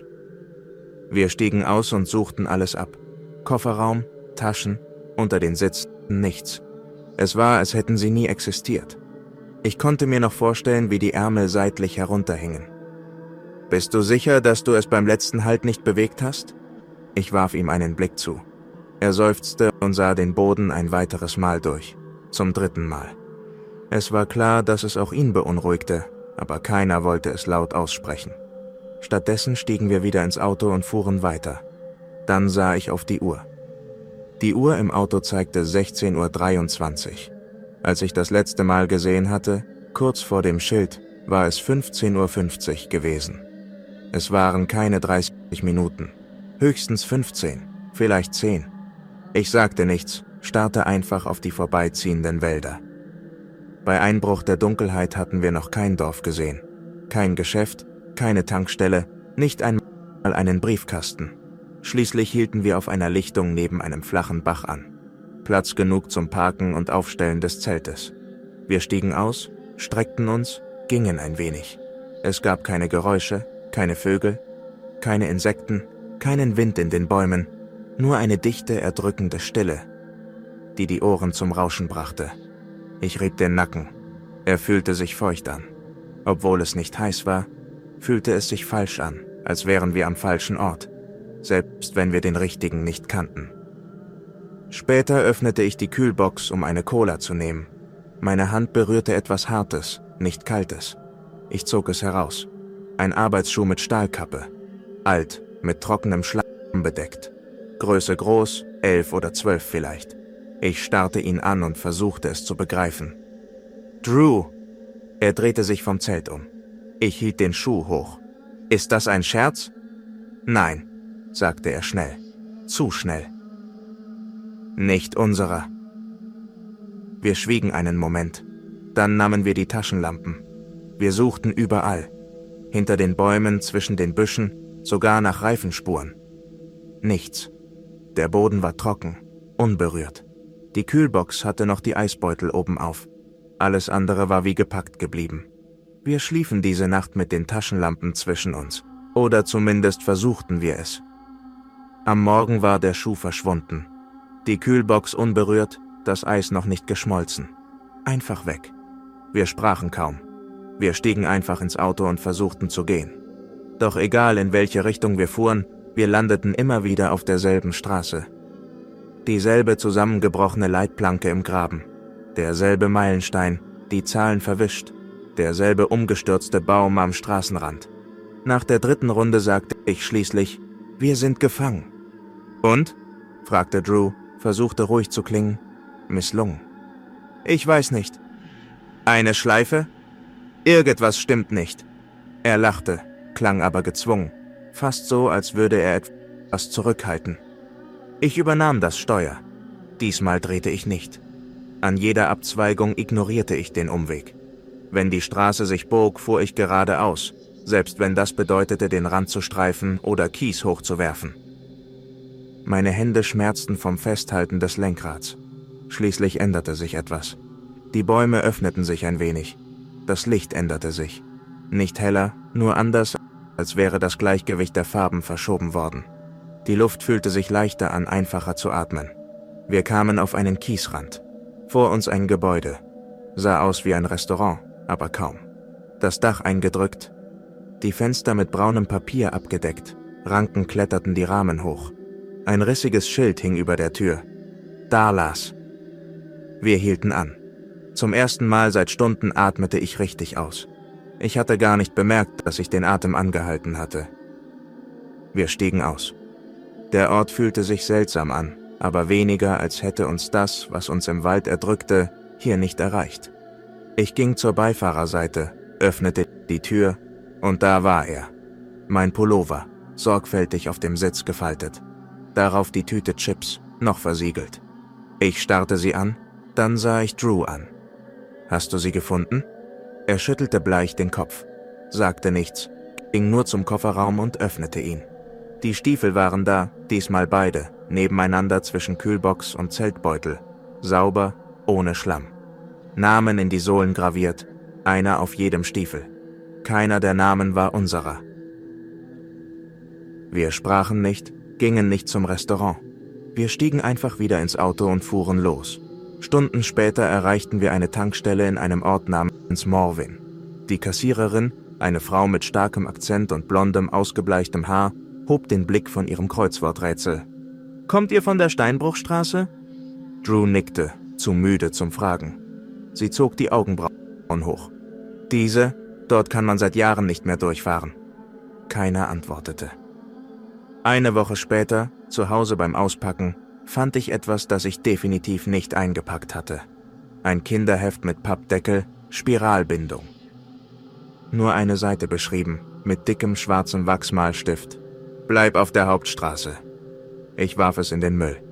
Wir stiegen aus und suchten alles ab. Kofferraum, Taschen, unter den Sitzen nichts. Es war, als hätten sie nie existiert. Ich konnte mir noch vorstellen, wie die Ärmel seitlich herunterhingen. »Bist du sicher, dass du es beim letzten Halt nicht bewegt hast?« Ich warf ihm einen Blick zu. Er seufzte und sah den Boden ein weiteres Mal durch. Zum dritten Mal. Es war klar, dass es auch ihn beunruhigte, aber keiner wollte es laut aussprechen. Stattdessen stiegen wir wieder ins Auto und fuhren weiter. Dann sah ich auf die Uhr. Die Uhr im Auto zeigte sechzehn Uhr dreiundzwanzig. Als ich das letzte Mal gesehen hatte, kurz vor dem Schild, war es fünfzehn Uhr fünfzig gewesen. Es waren keine dreißig Minuten, höchstens fünfzehn, vielleicht zehn. Ich sagte nichts, starrte einfach auf die vorbeiziehenden Wälder. Bei Einbruch der Dunkelheit hatten wir noch kein Dorf gesehen. Kein Geschäft, keine Tankstelle, nicht einmal einen Briefkasten. Schließlich hielten wir auf einer Lichtung neben einem flachen Bach an. Platz genug zum Parken und Aufstellen des Zeltes. Wir stiegen aus, streckten uns, gingen ein wenig. Es gab keine Geräusche, keine Vögel, keine Insekten, keinen Wind in den Bäumen, nur eine dichte, erdrückende Stille, die die Ohren zum Rauschen brachte. Ich rieb den Nacken. Er fühlte sich feucht an. Obwohl es nicht heiß war, fühlte es sich falsch an, als wären wir am falschen Ort, selbst wenn wir den richtigen nicht kannten. Später öffnete ich die Kühlbox, um eine Cola zu nehmen. Meine Hand berührte etwas Hartes, nicht Kaltes. Ich zog es heraus. Ein Arbeitsschuh mit Stahlkappe. Alt, mit trockenem Schlamm bedeckt. Größe groß, elf oder zwölf vielleicht. Ich starrte ihn an und versuchte es zu begreifen. »Drew!« Er drehte sich vom Zelt um. Ich hielt den Schuh hoch. »Ist das ein Scherz?« »Nein«, sagte er schnell. Zu schnell. »Nicht unserer.« Wir schwiegen einen Moment. Dann nahmen wir die Taschenlampen. Wir suchten überall. Hinter den Bäumen, zwischen den Büschen, sogar nach Reifenspuren. Nichts. Der Boden war trocken, unberührt. Die Kühlbox hatte noch die Eisbeutel oben auf. Alles andere war wie gepackt geblieben. Wir schliefen diese Nacht mit den Taschenlampen zwischen uns. Oder zumindest versuchten wir es. Am Morgen war der Schuh verschwunden. Die Kühlbox unberührt, das Eis noch nicht geschmolzen. Einfach weg. Wir sprachen kaum. Wir stiegen einfach ins Auto und versuchten zu gehen. Doch egal in welche Richtung wir fuhren, wir landeten immer wieder auf derselben Straße. Dieselbe zusammengebrochene Leitplanke im Graben, derselbe Meilenstein, die Zahlen verwischt, derselbe umgestürzte Baum am Straßenrand. Nach der dritten Runde sagte ich schließlich, wir sind gefangen. »Und?« fragte Drew, versuchte ruhig zu klingen. Misslungen. »Ich weiß nicht.« »Eine Schleife?« »Irgendwas stimmt nicht.« Er lachte, klang aber gezwungen, fast so, als würde er etwas zurückhalten. Ich übernahm das Steuer. Diesmal drehte ich nicht. An jeder Abzweigung ignorierte ich den Umweg. Wenn die Straße sich bog, fuhr ich geradeaus, selbst wenn das bedeutete, den Rand zu streifen oder Kies hochzuwerfen. Meine Hände schmerzten vom Festhalten des Lenkrads. Schließlich änderte sich etwas. Die Bäume öffneten sich ein wenig. Das Licht änderte sich. Nicht heller, nur anders, als wäre das Gleichgewicht der Farben verschoben worden. Die Luft fühlte sich leichter an, einfacher zu atmen. Wir kamen auf einen Kiesrand. Vor uns ein Gebäude. Sah aus wie ein Restaurant, aber kaum. Das Dach eingedrückt, die Fenster mit braunem Papier abgedeckt. Ranken kletterten die Rahmen hoch. Ein rissiges Schild hing über der Tür. Darlas. Wir hielten an. Zum ersten Mal seit Stunden atmete ich richtig aus. Ich hatte gar nicht bemerkt, dass ich den Atem angehalten hatte. Wir stiegen aus. Der Ort fühlte sich seltsam an, aber weniger, als hätte uns das, was uns im Wald erdrückte, hier nicht erreicht. Ich ging zur Beifahrerseite, öffnete die Tür, und da war er. Mein Pullover, sorgfältig auf dem Sitz gefaltet. Darauf die Tüte Chips, noch versiegelt. Ich starrte sie an, dann sah ich Drew an. »Hast du sie gefunden?« Er schüttelte bleich den Kopf, sagte nichts, ging nur zum Kofferraum und öffnete ihn. Die Stiefel waren da, diesmal beide, nebeneinander zwischen Kühlbox und Zeltbeutel. Sauber, ohne Schlamm. Namen in die Sohlen graviert, einer auf jedem Stiefel. Keiner der Namen war unserer. Wir sprachen nicht, gingen nicht zum Restaurant. Wir stiegen einfach wieder ins Auto und fuhren los. Stunden später erreichten wir eine Tankstelle in einem Ort namens Morwin. Die Kassiererin, eine Frau mit starkem Akzent und blondem, ausgebleichtem Haar, hob den Blick von ihrem Kreuzworträtsel. »Kommt ihr von der Steinbruchstraße?« Drew nickte, zu müde zum Fragen. Sie zog die Augenbrauen hoch. »Diese? Dort kann man seit Jahren nicht mehr durchfahren.« Keiner antwortete. Eine Woche später, zu Hause beim Auspacken, fand ich etwas, das ich definitiv nicht eingepackt hatte. Ein Kinderheft mit Pappdeckel, Spiralbindung. Nur eine Seite beschrieben, mit dickem schwarzem Wachsmalstift. »Bleib auf der Hauptstraße.« Ich warf es in den Müll.